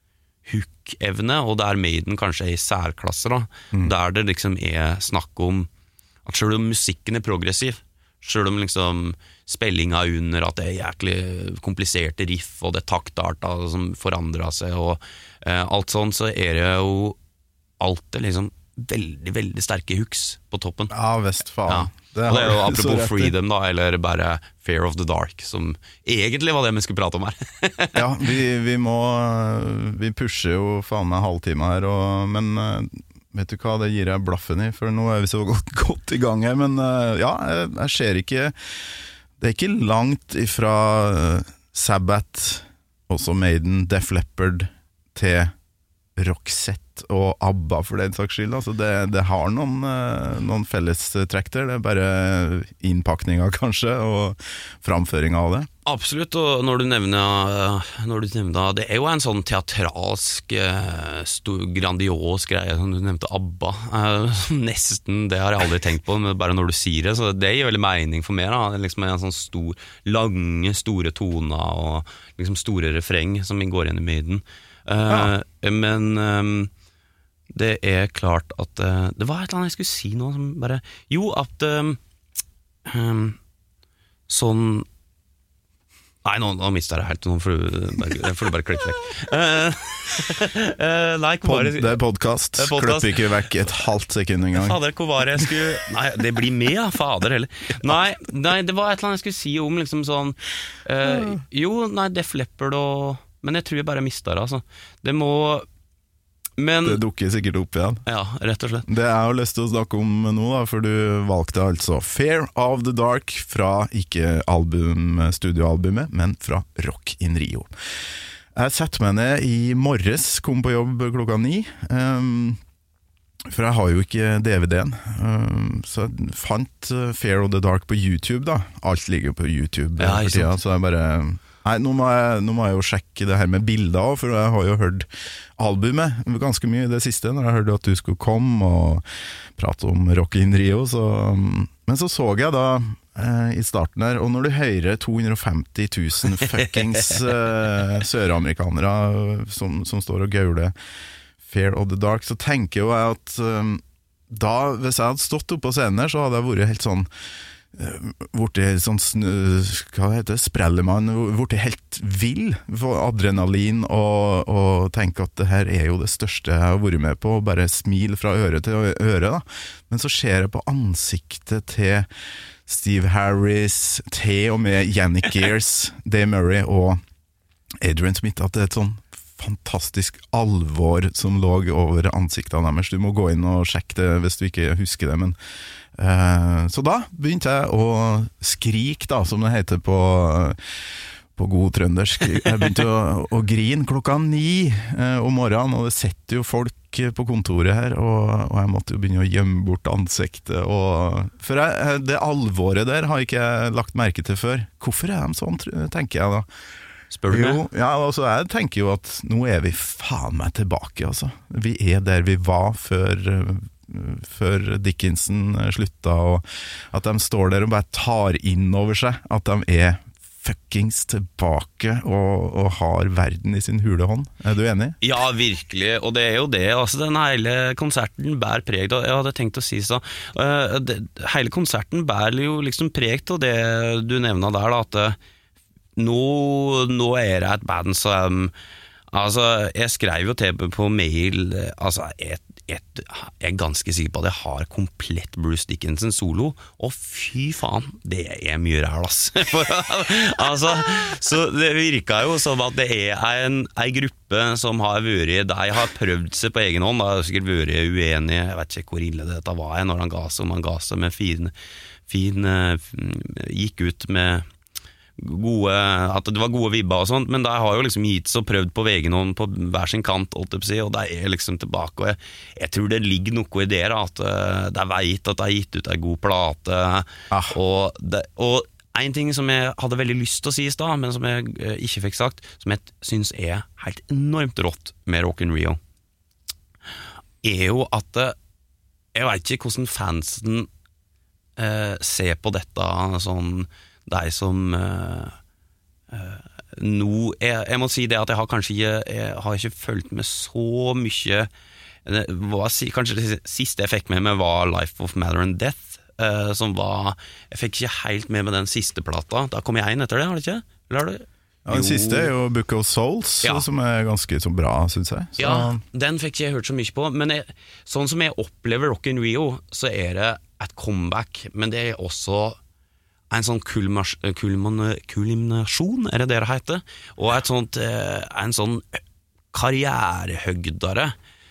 hook-evne, og der Maiden kanskje er i særklasse da, mm. der det liksom er snakk om at selv om musikken er progressiv, selv om liksom spillinga under at det er jæklig kompliserte riff og det er taktarter som forandrer seg og eh, alt sånn, så er det jo alltid liksom veldig, veldig sterke hooks på toppen. Ja, vest faen. Ja. Det, og det er jo apropos Freedom da, eller bare Fear of the Dark, som egentlig var det vi skulle prate om her. Ja, vi, vi må vi pusher jo faen meg halvtime her, og, men vet du hva, det gir jeg blaffen i, for nå er vi så godt, godt i gang her, men uh, ja, jeg, jeg ser ikke, det er ikke langt ifra uh, Sabbath, også Maiden, Def Leppard, til Roxette og ABBA for den saks skyld, altså det, det har noen, uh, noen fellestrekk der, det er bare innpakninga kanskje, og framføringa av det. Absolutt, og når du nevner, når du nevner det er jo en sånn teatralsk stor, grandios greie som du nevnte ABBA, nesten, det har jeg aldri tenkt på, men bare når du sier det, så det gir veldig mening for meg da, det er liksom en sånn stor, lange, store toner og liksom store refreng som går igjen i Maiden, ja. uh, men um, det er klart at uh, det var et eller annet jeg skulle si nå som bare, jo at um, um, sånn Nei, nå, nå mistet jeg det helt, nå får du bare, får du bare klippe vekk. Uh, uh, nei, hvor var det? Det er podcast, klipp ikke vekk et halvt sekund en gang. Fader, hvor var det jeg skulle... Nei, det blir med, ja, fader heller. Nei, nei, det var et eller annet jeg skulle si om liksom sånn... Uh, jo, nei, Def Leppard og... Men jeg tror jeg bare mistet det, altså. Det må... Men, det dukker sikkert opp igjen. Ja, rett og slett. Det jeg har lyst til å snakke om nå da, for du valgte altså Fear of the Dark fra ikke album, studioalbumet, men fra Rock in Rio. Jeg setter meg ned i morges, kom på jobb klokka ni, um, For jeg har jo ikke D V D-en, så jeg fant Fear of the Dark på YouTube da. Alt ligger jo på YouTube ja, for tida, så jeg bare... Nei, nå må, jeg, nå må jeg jo sjekke det her med bilder også, for jeg har jo hørt albumet ganske mye i det siste, når jeg hørte at du skulle komme og prate om Rock in Rio. Så, men så så jeg da eh, i starten her, og når du hører to hundre og femti tusen fuckings eh, søramerikanere som, som står og gauler Fear of the Dark, så tenker jo jeg at eh, da, hvis jeg hadde stått oppe på scenen her, så hadde jeg vært helt sånn borte sånn hva heter det, sprellemann, borte helt vill for adrenalin og, og tenke at det her er jo det største jeg har vært med på, og bare smil fra øre til øre da. Men så ser jeg på ansiktet til Steve Harris, til og med Yannick Gears, Dave Murray og Adrian Smith, at det er et sånn fantastisk alvor som lå over ansiktene deres. Du må gå inn og sjekke det hvis du ikke husker det, men Uh, så da begynte jeg å skrike da, som det heter på, på god trøndersk. Jeg begynte å, å grine klokka ni uh, om morgenen, og det setter jo folk på kontoret her, og, og jeg måtte jo begynne å gjemme bort ansiktet. Og, for jeg, det alvoret der har ikke jeg lagt merke til før. Hvorfor er de sånn, tenker jeg da? Spør du jo, ja, altså jeg tenker jo at nå er vi faen meg tilbake, altså. Vi er der vi var før... før Dickinson slutta, og at de står der og bare tar inn over seg at de er fuckings tilbake og, og har verden i sin hule hånd. Er du enig? Ja, virkelig, og det er jo det. Altså, den hele konserten bærer preg, og jeg hadde tenkt å si så. Uh, det, hele konserten bærer jo liksom preg av det du nevna der, da, at uh, nå, nå er det et band som altså, jeg skrev jo til på mail, altså, et Et, jeg er ganske sikker på at jeg har komplett Bruce Dickinson solo, og fy faen, det er mye ræl, ass. Altså, så det virker jo som at det er en, en gruppe som har vært, de har prøvd seg på egen hånd, de har sikkert vært uenige, jeg vet ikke hvor ille dette var når han ga seg, om han ga seg med fin, fin gikk ut med gode, at det var gode vibber og sånt, men de har jo liksom gitt så prøvd på vegen hånd på hver sin kant, og de er liksom tilbake, og jeg, jeg tror det ligger noe i det, at de vet at de har gitt ut en god plate, ah. og, det, og en ting som jeg hadde veldig lyst til å si i sted, men som jeg ikke fikk sagt, som jeg synes er helt enormt rått med Rock in Rio, er jo at jeg vet ikke hvordan fansen eh, ser på dette sånn de som uh, uh, nå, jeg, jeg må si det at jeg har kanskje ikke, jeg har ikke følt med så mye, det var, kanskje det siste jeg fikk med meg var Life of Matter and Death, uh, som var, jeg fikk ikke helt med med den siste plata, da kom jeg inn etter det, har det ikke? Eller har du? Ja, den siste er jo Book of Souls, ja. Som er ganske så bra, synes jeg. Så. Ja, den fikk ikke jeg hørt så mye på, men jeg, sånn som jeg opplever Rock in Rio, så er det et comeback, men det er også en sånn kulminasjon, er det det det heter, og et sånt, en sånn karrierehøgdare,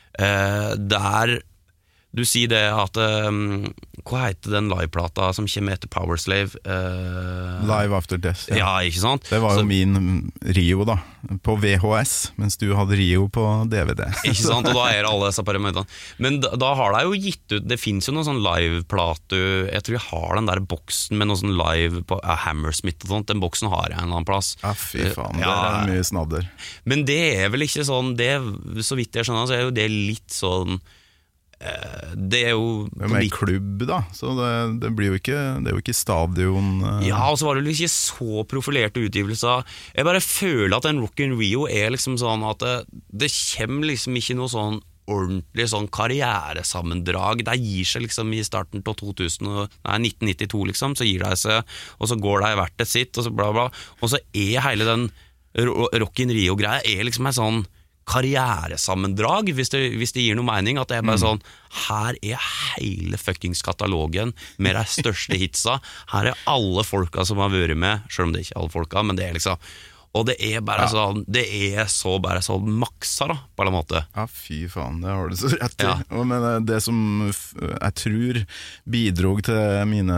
der du sier det at, hva heter den liveplata som kommer etter Powerslave? Live After Death, ja. Ja, ikke sant? Det var jo Så, min Rio da, på V H S, mens du hadde Rio på D V D. Ikke sant, og da er alle disse parametrene. Men da, da har de jo gitt ut, det finnes jo noen sånn liveplate, jeg tror jeg har den der boksen med noen sånn live på uh, Hammersmith og sånt, den boksen har jeg en eller annen plass. Ja, fy faen, ja, det er mye snadder. Men det er vel ikke sånn, det, så vidt jeg skjønner, så er jo det litt sånn, det er jo det er med klubb da, så det, det blir jo ikke, det er jo ikke stadion uh... Ja, og så var det jo ikke så profilerte utgivelser. Jeg bare føler at en Rock in Rio er liksom sånn at det, det kommer liksom ikke noe sånn ordentlig sånn karrieresammendrag. De gir seg liksom i starten på to tusen, nei, nitten nittito liksom, så gir de seg, og så går de hvert et sitt, og så bla bla, og så er hele den Rock in Rio-greia er liksom en sånn karrieresammendrag, hvis det, hvis det gir noe mening, at det er bare sånn, her er hele fuckings katalogen med de største hitsa, her er alle folka som har vært med, selv om det ikke er alle folka, men det er liksom, og det er bare ja. sånn, det er så bare sånn maksa da, på en måte. Ja, fy faen, det har du så rett i. Ja. Men det som jeg tror bidrog til mine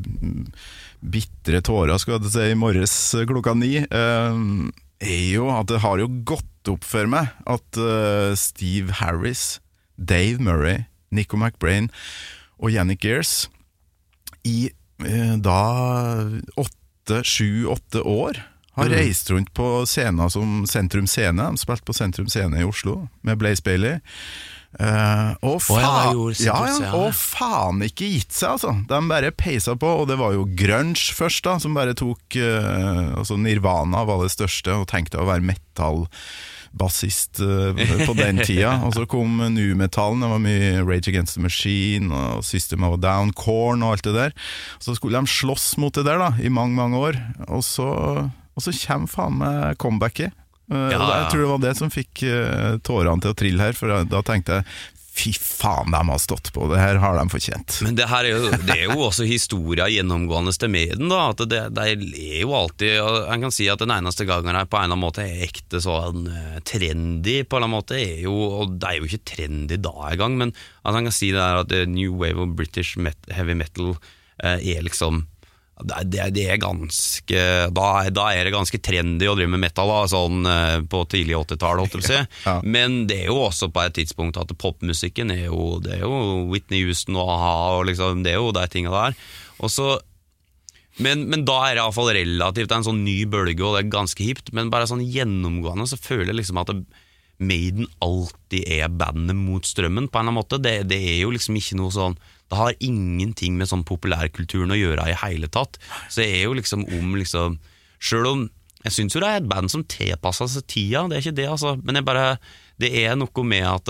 bittre tårer, skal jeg si, i morges klokka ni, er jo at det har jo gått opp for meg at uh, Steve Harris, Dave Murray, Nico McBrain og Yannick Gears i eh, da åtte, sju, åtte år har mm. reist rundt på scener som Sentrum Scene. De spilte på Sentrum Scene i Oslo med Blaze Bayley. Uh, og, fa oh, ja, ja, ja, og faen ikke gitt seg altså. De bare peisa på. Og det var jo grunge først da, som bare tok uh, altså Nirvana var det største, og tenkte å være metal-bassist uh, på den tida. Og så kom nu-metallen. Det var mye Rage Against the Machine og System of a Down, Korn og alt det der. Så skulle de slåss mot det der da i mange, mange år. Og så, og så kommer faen med comebacket. Uh, ja, ja. Jeg tror det var det som fikk uh, tårene til å trille her. For da tenkte jeg, fy faen, de har stått på. Det her har de fortjent. Men det her er jo, det er jo også historia gjennomgående til med den da. At det, det er jo alltid, jeg kan si at den eneste gangen her på en eller annen måte er ekte sånn uh, trendy på en eller annen måte er jo, og det er jo ikke trendy da i gang, men at jeg kan si det er at New Wave of British met Heavy Metal uh, er liksom Det, det, det er ganske da er, da er det ganske trendy å drive med metal da, sånn eh, på tidlig åttitallet holdt jeg på å si. Ja. Men det er jo også på et tidspunkt at popmusikken er jo, det er jo Whitney Houston og A-ha og liksom, det er jo de tingene der og så, men, men da er det i hvert fall relativt en sånn ny bølge og det er ganske hipt, men bare sånn gjennomgående så føler jeg liksom at det, Maiden alltid er bandet mot strømmen på en eller annen måte, det, det er jo liksom ikke noe sånn. Det har ingenting med sånn populærkulturen å gjøre i hele tatt. Så det er jo liksom om liksom, selv om jeg synes jo det er et band som tilpasser seg tida, det er ikke det altså, men jeg bare, det er noe med at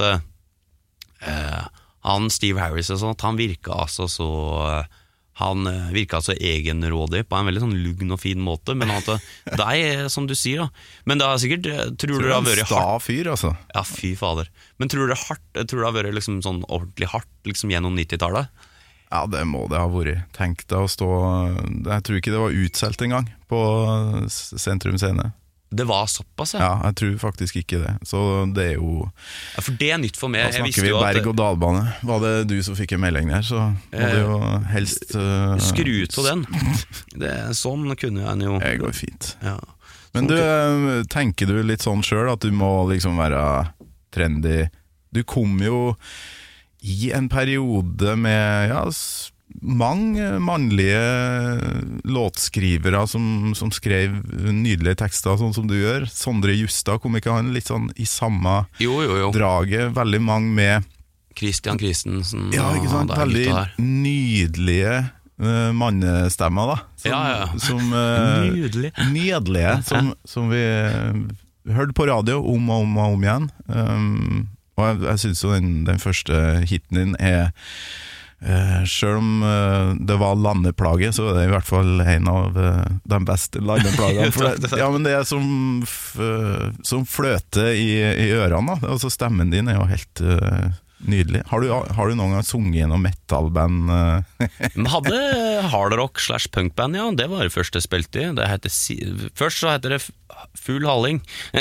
uh, han Steve Harris og sånt, han virker altså så uh, han uh, virker altså egenrådig på en veldig sånn lugn og fin måte, men at det er som du sier da, men det er sikkert, tror du det har vært hardt? Fyr, altså. Ja, fy fader. Men tror du det er hardt? Tror du det har vært liksom sånn ordentlig hardt liksom gjennom nittitallet? Ja, det må det ha vært. Tenk deg å stå, jeg tror ikke det var utselt en gang på Sentrum Scene. Det var såpass, ja. Ja, jeg tror faktisk ikke det. Så det er jo ja, for det er nytt for meg. Da snakker vi berg- og dalbane. Var det du som fikk en melding der, så må eh, det jo helst uh, skru ut på den. Det, sånn kunne jeg jo. Det går fint. Ja. Men du, tenker du litt sånn selv at du må liksom være trendy? Du kom jo i en periode med ja, mange mannlige låtskrivere som, som skrev nydelige tekster sånn som du gjør. Sondre Justad kom ikke han litt sånn i samme jo, jo, jo. draget. Veldig mange med Christian Christensen. Ja, ikke sant? Veldig nydelige uh, mannestemmer da. Som, ja, ja. Som, uh, Nydelig. Nydelige, som, som vi uh, hørte på radio om og om og om igjen. Um, og jeg, jeg synes jo den, den første hiten din er Uh, selv om uh, det var landeplage, så er det i hvert fall en av uh, de beste landeplagene. For det, ja, men det er som, f, uh, som fløte i, i ørene da. Altså, stemmen din er jo helt uh, nydelig. Har du, har du noen gang sunget i noe metalband? Uh? Vi hadde hardrock slash punkband, ja. Det var det første jeg spilte i. Det heter, først så heter det Full Halling.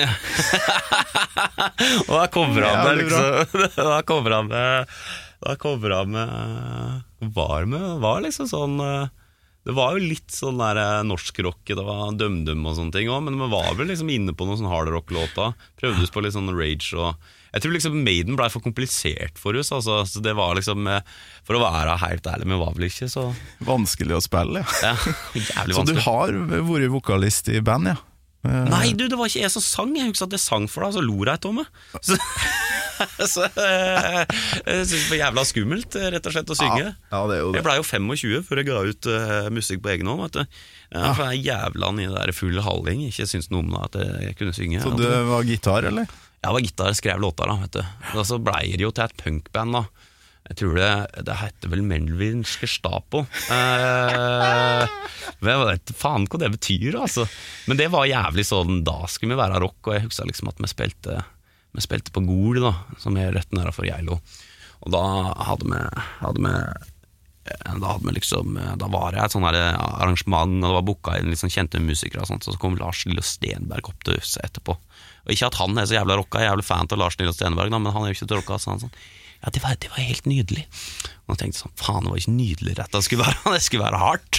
Og da kommer han med liksom, da kommer han med Da kommer han med var med, var liksom sånn det var jo litt sånn der norsk rock, det var dømdøm og sånne ting også, men vi var vel liksom inne på noen sånn hardrock-låta, prøvdes på litt sånn rage og jeg tror liksom Maiden ble for komplisert for oss, altså, så det var liksom for å være helt ærlig, men var vel ikke så vanskelig å spille, ja, ja jævlig vanskelig. Så du har vært vokalist i band, ja? Nei, du, det var ikke jeg som sang, jeg husker at jeg sang for deg, så lor jeg til meg så så jeg synes det var jævla skummelt rett og slett å synge. Ja, ja, det er jo det. Jeg ble jo tjuefem før jeg ga ut uh, musikk på egen hånd, vet du. Ja, for jeg jævla i det der Full Halling, ikke synes noe om det at jeg kunne synge. Så det var gitar, eller? Ja, det var gitar, skrev låter da, vet du. Og så ble det jo til et punkband da. Jeg tror det, det heter vel Melvins Gestapo. Eh, jeg vet faen hva det betyr, altså. Men det var jævlig sånn, da skulle vi være rock, og jeg husker liksom at vi spilte Vi spilte på Gol da, som er rett nede for Geilo. Og da hadde vi, hadde vi da hadde vi liksom, da var det et sånn her arrangement, og det var boka inn litt sånn kjente musikere og sånt, så kom Lars Lille Stenberg opp til huset etterpå. Og ikke at han er så jævla rocka, jeg er jævlig fan til Lars Lille Stenberg da, men han er jo ikke til rocka, så han sånn, ja, det var, det var helt nydelig. Og jeg tenkte sånn, faen, det var ikke nydelig rett, det skulle være, det skulle være hardt.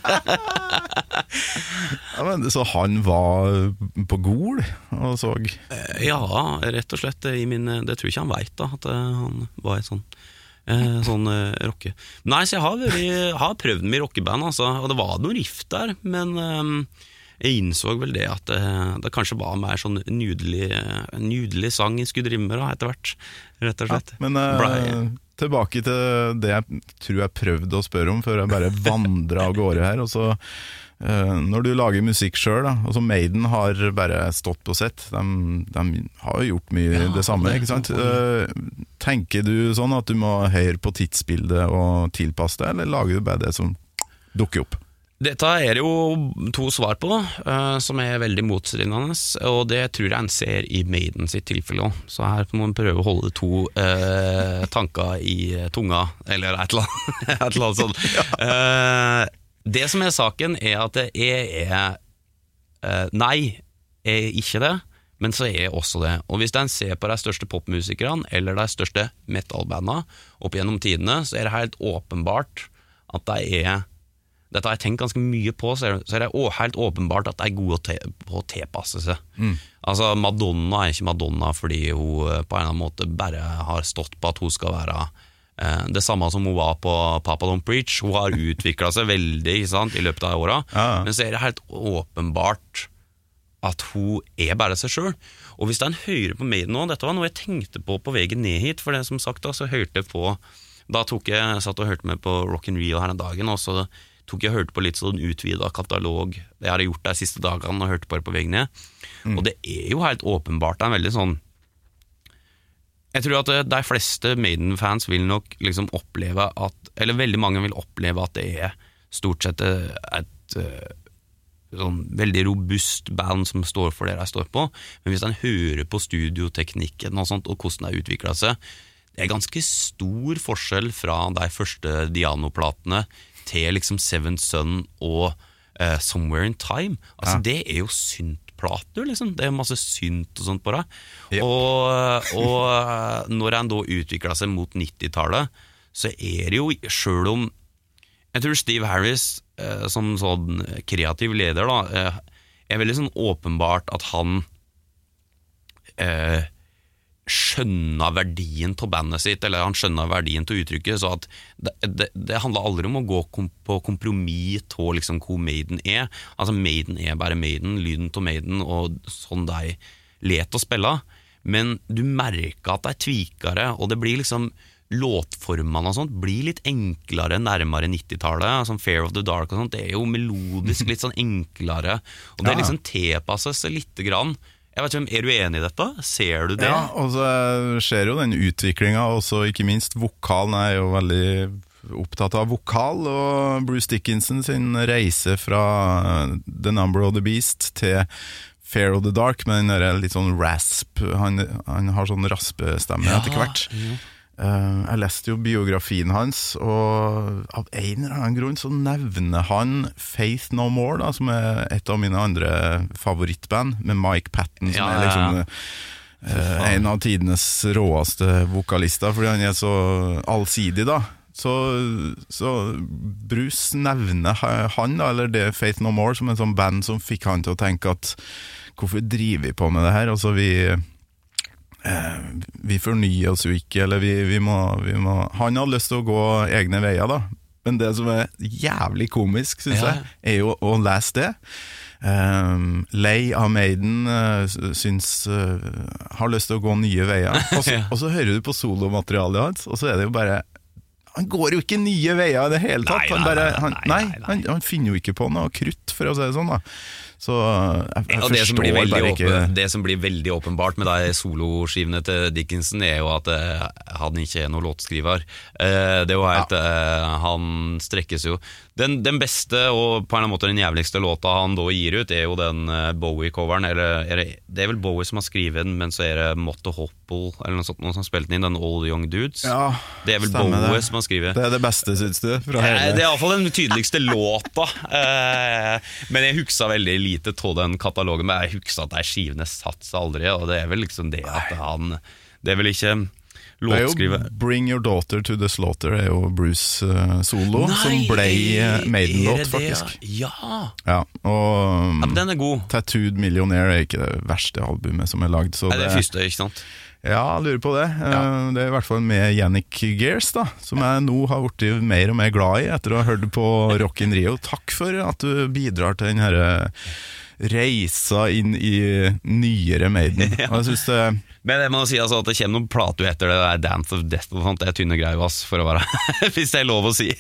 Ja, men, så han var på Gol og så? Ja, rett og slett, i min, det tror jeg ikke han vet da, at han var et sånn eh, sånn eh, rocke. Nei, så jeg har, veldig, har prøvd med rockeband, altså, og det var noen riff der, men eh, jeg innså vel det at det, det kanskje var mer sånn nydelig, nydelig sang i skuddrimmer etter hvert, rett og slett. Ja, men eh, tilbake til det jeg tror jeg prøvde å spørre om før jeg bare vandret av gårde her, og så Uh, når du lager musikk selv da, altså Maiden har bare stått på sett, de, de har jo gjort mye ja, det samme, det, ikke sant? Uh, tenker du sånn at du må høre på tidsbildet og tilpasse deg, eller lager du bare det som dukker opp? Dette er det jo to svar på, uh, som er veldig motstridende, og det tror jeg en ser i Maiden sitt tilfelle også. Så her må man prøve å holde to uh, tanker i tunga, eller et eller annet, et eller annet sånt. Uh, Det som er saken er at det er, er eh, nei, er ikke det, men så er også det. Og hvis en ser på de største popmusikerne eller de største metalbandene opp gjennom tidene, så er det helt åpenbart at de er, dette har jeg tenkt ganske mye på, så er det, så er det helt åpenbart at de er gode te, på å tilpasse seg. Mm. Altså Madonna er ikke Madonna fordi hun på en eller annen måte bare har stått på at hun skal være det samme som hun var på Papa Don't Preach. Hun har utviklet seg veldig, ikke sant, i løpet av året, ja. Men så er det helt åpenbart at hun er bare seg selv. Og hvis den hører på Maiden nå, dette var noe jeg tenkte på på veien ned hit, for det som sagt da, så hørte jeg på, da tok jeg, satt og hørte med på Rock in Rio her en dagen, og så tok jeg og hørte på litt sånn utvidet katalog, det jeg hadde gjort de siste dagene, og hørte på det på veien ned, mm. Og det er jo helt åpenbart, det er en veldig sånn, jeg tror at de fleste Maiden-fans vil nok liksom oppleve at, eller veldig mange vil oppleve at det er stort sett et, et sånn veldig robust band som står for det de står på, men hvis de hører på studioteknikken og sånt, og hvordan de utvikler seg, det er ganske stor forskjell fra de første Diano-platene til liksom Seventh Son og uh, Somewhere in Time. Altså ja. Det er jo synt plater, liksom. Det er masse synt og sånt på det. Yep. Og, og når en da utviklet seg mot nittitallet, så er det jo, selv om jeg tror Steve Harris eh, som sånn kreativ leder da, eh, er veldig sånn åpenbart at han eh, skjønner verdien til bandet sitt, eller han skjønner verdien til uttrykket, så at det, det, det handler aldri om å gå kom, på kompromiss til liksom hvor Maiden er. Altså Maiden er bare Maiden, lyden til Maiden, og sånn de let å spille. Men du merker at det er tvikere, og det blir liksom låtformene og sånt blir litt enklere nærmere nittitallet, som Fear of the Dark og sånt, det er jo melodisk litt sånn enklere, og det liksom tilpasser seg litt grann. Jeg vet ikke, er du enig i dette? Ser du det? Ja, og så skjer jo den utviklingen, og så ikke minst vokalen er jo veldig opptatt av vokal, og Bruce Dickinson sin reise fra The Number of the Beast til Fear of the Dark, med den der litt sånn rasp, han, han har sånn raspestemme ja, etter hvert. Ja. Uh, jeg leste jo biografien hans, og av en eller annen grunn så nevner han Faith No More, da, som er et av mine andre favorittband, med Mike Patton, som ja, er liksom ja, ja. Uh, en av tidenes råeste vokalister, fordi han er så allsidig da. Så, så Bruce nevner han da, eller det Faith No More, som en sånn band som fikk han til å tenke at hvorfor driver vi på med det her? Altså vi Eh, vi fornyer oss jo ikke, eller vi, vi, må, vi må han hadde lyst til å gå egne veier da, men det som er jævlig komisk, synes ja. jeg, er jo å lese det. Um, Lay av Maiden uh, syns uh, har lyst til å gå nye veier, og så, og så hører du på solomaterialet hans, og så er det jo bare han går jo ikke nye veier i det hele tatt. Han, bare, han, nei, han, han finner jo ikke på noe krutt, for å si det sånn da. Så jeg, jeg ja, det, som blir veldig ikke... åpen, det som blir veldig åpenbart med de soloskivene til Dickinson er jo at uh, han ikke er noen låtskriver. Uh, det er jo helt ja. uh, han strekkes jo den, den beste og på en måte den jævligste låta han da gir ut er jo den uh, Bowie-coveren, eller er det, det er vel Bowie som har skrivet den, men så er det Motto Hopple eller noe sånt, noen som har spilt den inn, den All Young Dudes. Ja, det er vel Bowie det. Som har skrivet. Det er det beste, synes du? Fra hele. Det er i hvert fall den tydeligste låta, uh, men jeg husker veldig lite av den katalogen, men jeg husker at de skivene satt seg aldri, og det er vel liksom det at han, det er vel ikke låtskriver. Det er jo Bring Your Daughter to the Slaughter er jo Bruce uh, solo, Nei, som ble uh, Maiden-låt, faktisk. Ja. ja og um, ja, den er god. Tattooed Millionaire er ikke det verste albumet som er lagd. Så er det, det første, ikke sant? Ja, jeg lurer på det. Ja. Uh, det er i hvert fall med Yannick Gears, da, som jeg nå har blitt mer og mer glad i etter å ha hørt på Rock in Rio. Takk for at du bidrar til den her reisa inn i nyere Maiden. Ja. Og jeg synes det Men det må si altså, at det kommer noen plater etter det der Dance of Death og sånt, det er tynne greier, ass, for å være hvis det er lov å si.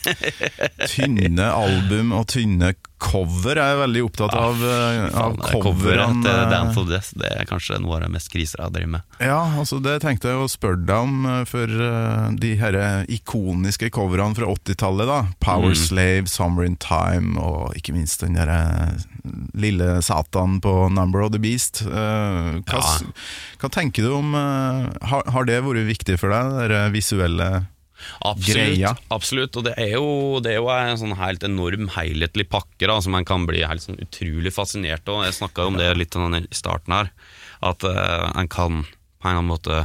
Tynne album og tynne cover er jeg veldig opptatt av, ah, av coveren til Dance of Death, det er kanskje noe av det mest kriser jeg driver med. Ja, altså det tenkte jeg å spørre deg om for de her ikoniske coverene fra åttitallet da, Power mm. Slave, Summer in Time og ikke minst den der lille satan på Number of the Beast. Hva, ja. hva tenker du om, har, har det vært viktig for deg, det visuelle absolutt, greia? Absolutt, og det er jo, det er jo en sånn helt enorm helhetlig pakke da, som man kan bli helt sånn utrolig fascinert av. Jeg snakket om det litt i starten her, at uh, en kan på en eller annen måte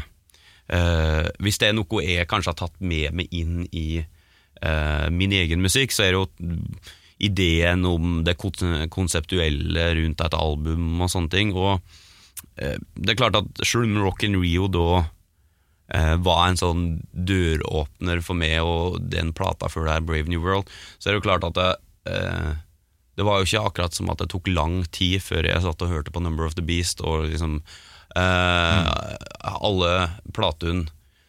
uh, hvis det er noe jeg kanskje har tatt med meg inn i uh, min egen musikk, så er det jo ideen om det konseptuelle rundt et album og sånne ting, og det er klart at selv om Rock in Rio da eh, var en sånn døråpner for meg og den plata før det er Brave New World, så er det jo klart at det, eh, det var jo ikke akkurat som at det tok lang tid før jeg satt og hørte på Number of the Beast og liksom eh, mm. alle platun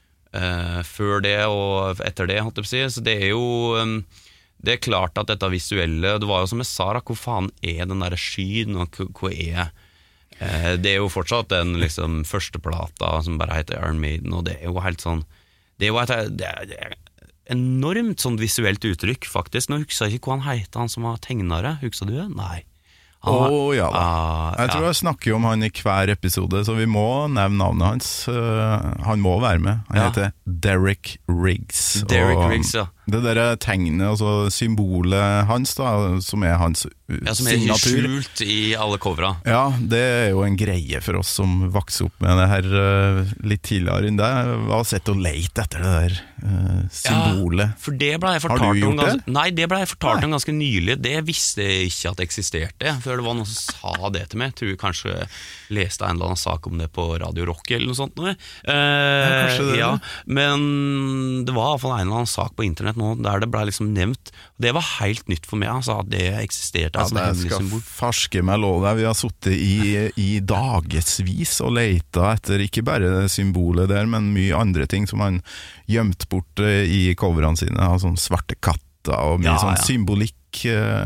eh, før det og etter det, holdt jeg på å si. Så det er jo um, det er klart at dette visuelle, det var jo som jeg sa, hvor faen er den der skyen og hva er det er jo fortsatt den liksom første plata som bare heter Iron Maiden, og det er jo helt sånn det er jo et, det er enormt sånn visuelt uttrykk faktisk. Nå husker jeg ikke hva han heter, han som var tegnere, husker du det? Nei. Åh oh, ja da. Uh, jeg tror ja. jeg snakker om han i hver episode, så vi må nevne navnet hans. Uh, han må være med. Han ja. heter Derek Riggs. Derek og Riggs, ja. Det der tegnet, altså symbolet hans da, som er hans ja, som er signatur. Skjult i alle covera. Ja, det er jo en greie for oss som vokser opp med det her uh, litt tidligere enn det. Jeg har sett og leit etter det der uh, symbolet. Ja, for det ble jeg fortalt har du gjort om ganske, det? Nei, det ble jeg fortalt nei. om ganske nylig. Det visste jeg ikke at det eksisterte, før det var noen som sa det til meg. Jeg tror jeg kanskje leste en eller annen sak om det på Radio Rock eller noe sånt. Uh, ja, det, ja, men det var i hvert fall en eller annen sak på internett nå, der det ble liksom nevnt. Det var helt nytt for meg, altså, at det eksisterte. Ja, det skal farske meg lov deg. Vi har suttet i, i dagesvis og leita etter ikke bare symbolet der, men mye andre ting som han gjemt bort i coverene sine, altså svarte katter og mye ja, sånn ja. symbolikk.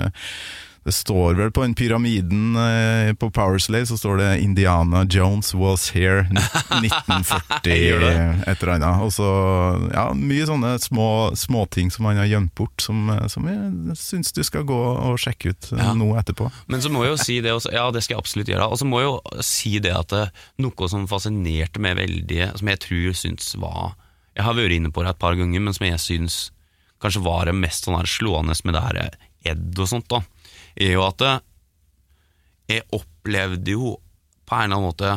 Det står vel på en pyramiden eh, på Powerslave, så står det Indiana Jones was here nitten førti et eller annet. Og så, ja, mye sånne små, små ting som han har gjemt bort, som, som jeg synes du skal gå og sjekke ut ja. nå etterpå. Men så må jeg jo si det også, ja, det skal jeg absolutt gjøre. Og så må jeg jo si det at det, noe som fascinerte meg veldig, som jeg tror synes var, jeg har vært inne på det et par ganger, men som jeg synes kanskje var det mest sånn her slående med det her Ed og sånt da, er jo at jeg opplevde jo på en eller annen måte,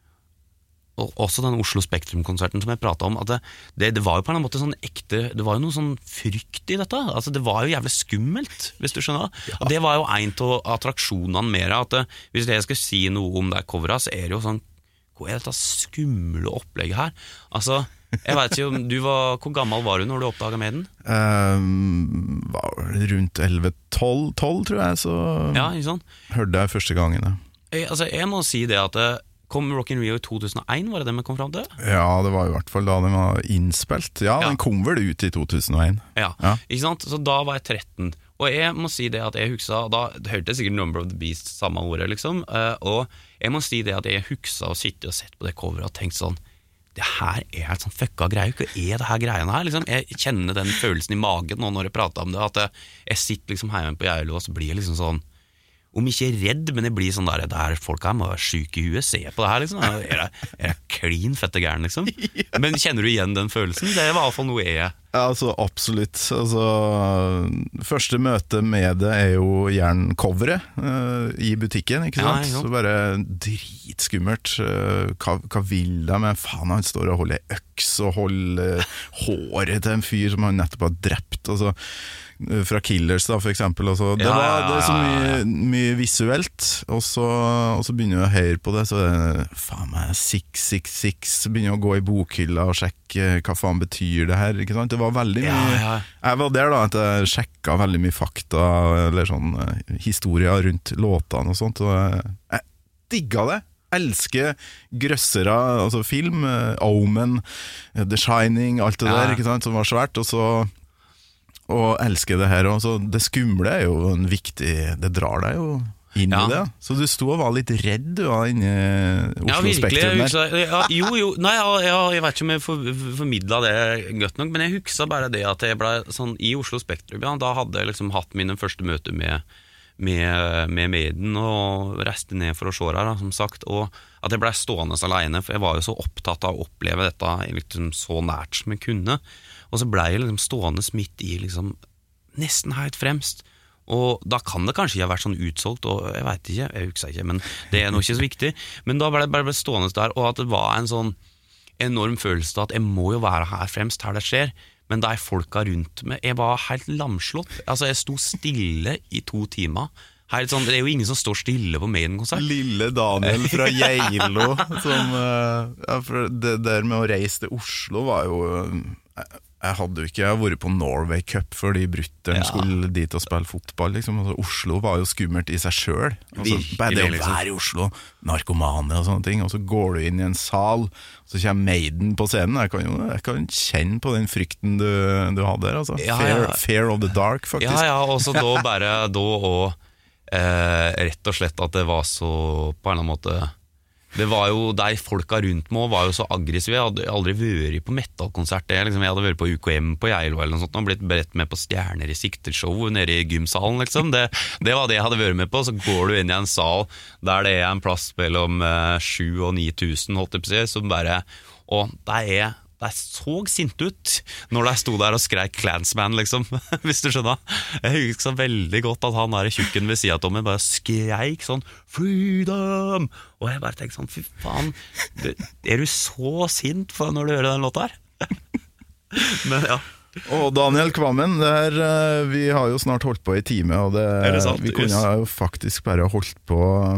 og også den Oslo Spektrum-konserten som jeg pratet om, at det, det, det var jo på en eller annen måte sånn ekte, det var jo noe sånn frykt i dette, altså det var jo jævlig skummelt, hvis du skjønner. Ja. Og det var jo en av attraksjonene mer, at det, hvis jeg skal si noe om det coveret, så er det jo sånn, hva er dette skumle opplegget her? Altså, jeg vet ikke om du var, hvor gammel var du når du oppdaget med den? Um, var rundt elleve tolv, tror jeg, så ja, ikke sant? Hørte jeg første gangen. Jeg, altså, jeg må si det at det kom Rock in Rio i to tusen og en, var det det vi kom frem til? Ja, det var i hvert fall da den var innspilt. Ja, ja. Den kom vel ut i to tusen og en. Ja, ja, ikke sant? Så da var jeg tretten. Og jeg må si det at jeg huksa, da hørte jeg sikkert Number of the Beast samme ordet, liksom, og jeg må si det at jeg huksa og sitte og sett på det coveret og tenkte sånn, det her er helt sånn fucka greier, hva er det her greiene her? Liksom, jeg kjenner den følelsen i magen nå når jeg prater om det, at jeg, jeg sitter liksom hjemme på Geilo, og så blir jeg liksom sånn, om ikke redd, men jeg blir sånn der, der folk her må være syke i huet, se på det her, liksom, er det, er det clean fette gæren, liksom? Men kjenner du igjen den følelsen? Det var i hvert fall noe jeg Ja, altså absolutt. Altså, første møte med det er jo gjerne coveret uh, i butikken, ikke sant? Ja, så bare dritskummelt. Uh, hva, hva vil de med? Faen, han står og holder øks og holder uh, håret til en fyr som han nettopp har drept. Altså, fra Killers da, for eksempel. Altså, det, ja, var, det er så mye, mye visuelt, og så, og så begynner jeg å høre på det, så er det, faen meg, six six six, begynner jeg å gå i bokhylla og sjekke hva faen betyr det her, ikke sant? Det var veldig mye, ja, ja. Jeg var der da, at jeg sjekket veldig mye fakta, eller sånn historier rundt låtene og sånt, og jeg, jeg digget det. Elsker grøssere, altså film, Omen, The Shining, alt det ja. Der, ikke sant, som var svært, og så og elsker det her også. Det skumle er jo en viktig, det drar deg jo inn ja. I det. Så du stod og var litt redd du var inne i Oslo Spektrum der. Ja, jo, jo, nei, jeg, jeg vet ikke om jeg for, formidlet det godt nok, men jeg husker bare det at jeg ble sånn i Oslo Spektrum, ja, da hadde jeg liksom hatt mine første møte med, med, med Maiden og reiste ned for å se her, som sagt, og at jeg ble stående alene, for jeg var jo så opptatt av å oppleve dette liksom så nært som jeg kunne. Og så ble jeg liksom stående midt i liksom, nesten helt fremst. Og da kan det kanskje ikke ha vært sånn utsolgt, og jeg vet ikke, jeg husker ikke, men det er nok ikke så viktig. Men da ble jeg bare stående der, og at det var en sånn enorm følelse av at jeg må jo være her fremst, her det skjer. Men de folka rundt meg, jeg var helt lamslått. Altså, jeg sto stille i to timer. Helt sånn, det er jo ingen som står stille på Maiden-konsert. Lille Daniel fra Geilo, som, ja, for det der med å reise til Oslo var jo... Jeg hadde jo ikke jeg vært på Norway Cup fordi Brutteren ja. Skulle dit og spille fotball liksom. Altså, Oslo var jo skummelt i seg selv altså, bare det å være i Oslo narkomane og sånne ting og så går du inn i en sal og så kommer Maiden på scenen jeg kan jo jeg kan kjenne på den frykten du, du hadde der altså. ja, fear, ja. Fear of the dark faktisk ja, ja, og så da bare da og eh, rett og slett at det var så på en eller annen måte det var jo, de folka rundt meg var jo så aggressive, jeg hadde aldri vært på metal-konsert, jeg, liksom, jeg hadde vært på U K M på Geilo eller noe sånt, og blitt beredt med på Stjerner i Siktershow nede i gymsalen, liksom, det, det var det jeg hadde vært med på, så går du inn i en sal der det er en plass mellom uh, sju og ni tusen, holdt jeg på å si, som bare, og det er De så sint ut når de sto der og skrek Klansman, liksom, hvis du skjønner. Jeg husker så veldig godt at han der i tjukken ved siden av meg bare skrek sånn Freedom! Og jeg bare tenkte sånn, fy faen, er du så sint for når du hører den låta her? Men ja. Og Daniel Kvammen, der, vi har jo snart holdt på i time, og det, det sant, vi kunne jo faktisk bare holdt på,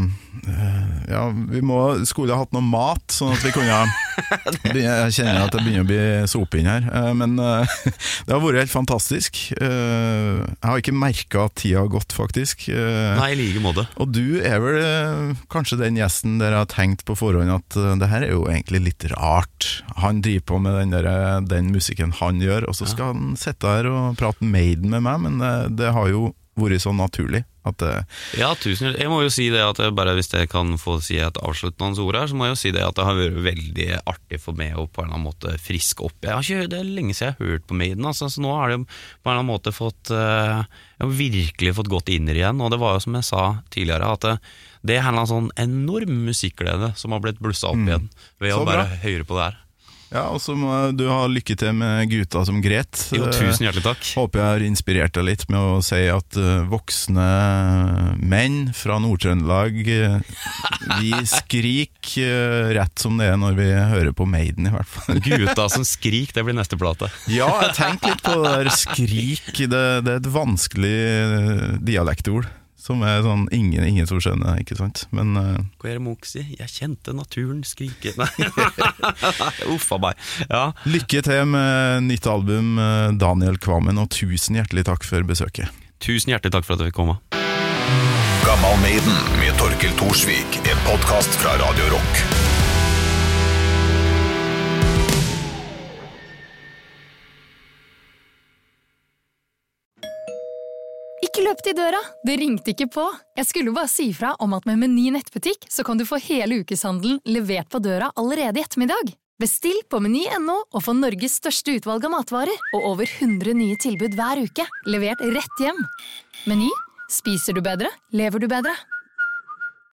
ja, vi må, skulle ha hatt noe mat, sånn at vi kunne, jeg kjenner at det begynner å bli sop inn her, men det har vært helt fantastisk. Jeg har ikke merket at tida har gått, faktisk. Nei, i like måte. Og du er vel kanskje den gjesten der jeg har tenkt på forhånd at det her er jo egentlig litt rart. Han driver på med den, der, den musikken han gjør, og så skal han sitte her og prate Maiden med meg, men det, det har jo vært så naturlig at det... Ja, tusen Jeg må jo si det at jeg bare, hvis jeg kan få si et avsluttende ord her, så må jeg jo si det at det har vært veldig artig for meg å på en eller annen måte friske opp. Jeg har ikke, det er lenge siden jeg har hørt på Maiden, altså, så nå har det på en eller annen måte fått, uh, jeg har virkelig fått gått inn igjen, og det var jo som jeg sa tidligere, at det, det er en sånn enorm musikkglede som har blitt blusset opp igjen, ved å bare høre på det her. Ja, og så må du ha lykke til med gutta som gret. Jo, tusen hjertelig takk. Håper jeg har inspirert deg litt med å si at uh, voksne menn fra Nord-Trøndelag, uh, vi skrik uh, rett som det er når vi hører på Maiden i hvert fall. Gutta som skrik, det blir neste plate. Ja, jeg tenkte litt på det der skrik, det, det er et vanskelig dialektord. Som er sånn, ingen, ingen som skjønner, ikke sant? Men uh... hva er det Moxie? Jeg kjente naturen skrike. Uffa meg. Ja. Lykke til med nytt album, Daniel Kvammen, og tusen hjertelig takk for besøket. Tusen hjertelig takk for at jeg fikk komme. Gammal Maiden med Torkel Thorsvik, en podcast fra Radio Rock. Ikke løp til døra, det ringte ikke på. Jeg skulle bare si fra om at med Meny nettbutikk så kan du få hele ukeshandelen levert på døra allerede i ettermiddag. Bestill på meny punktum no og få Norges største utvalg av matvarer og over hundre nye tilbud hver uke, levert rett hjem. Meny, spiser du bedre, lever du bedre.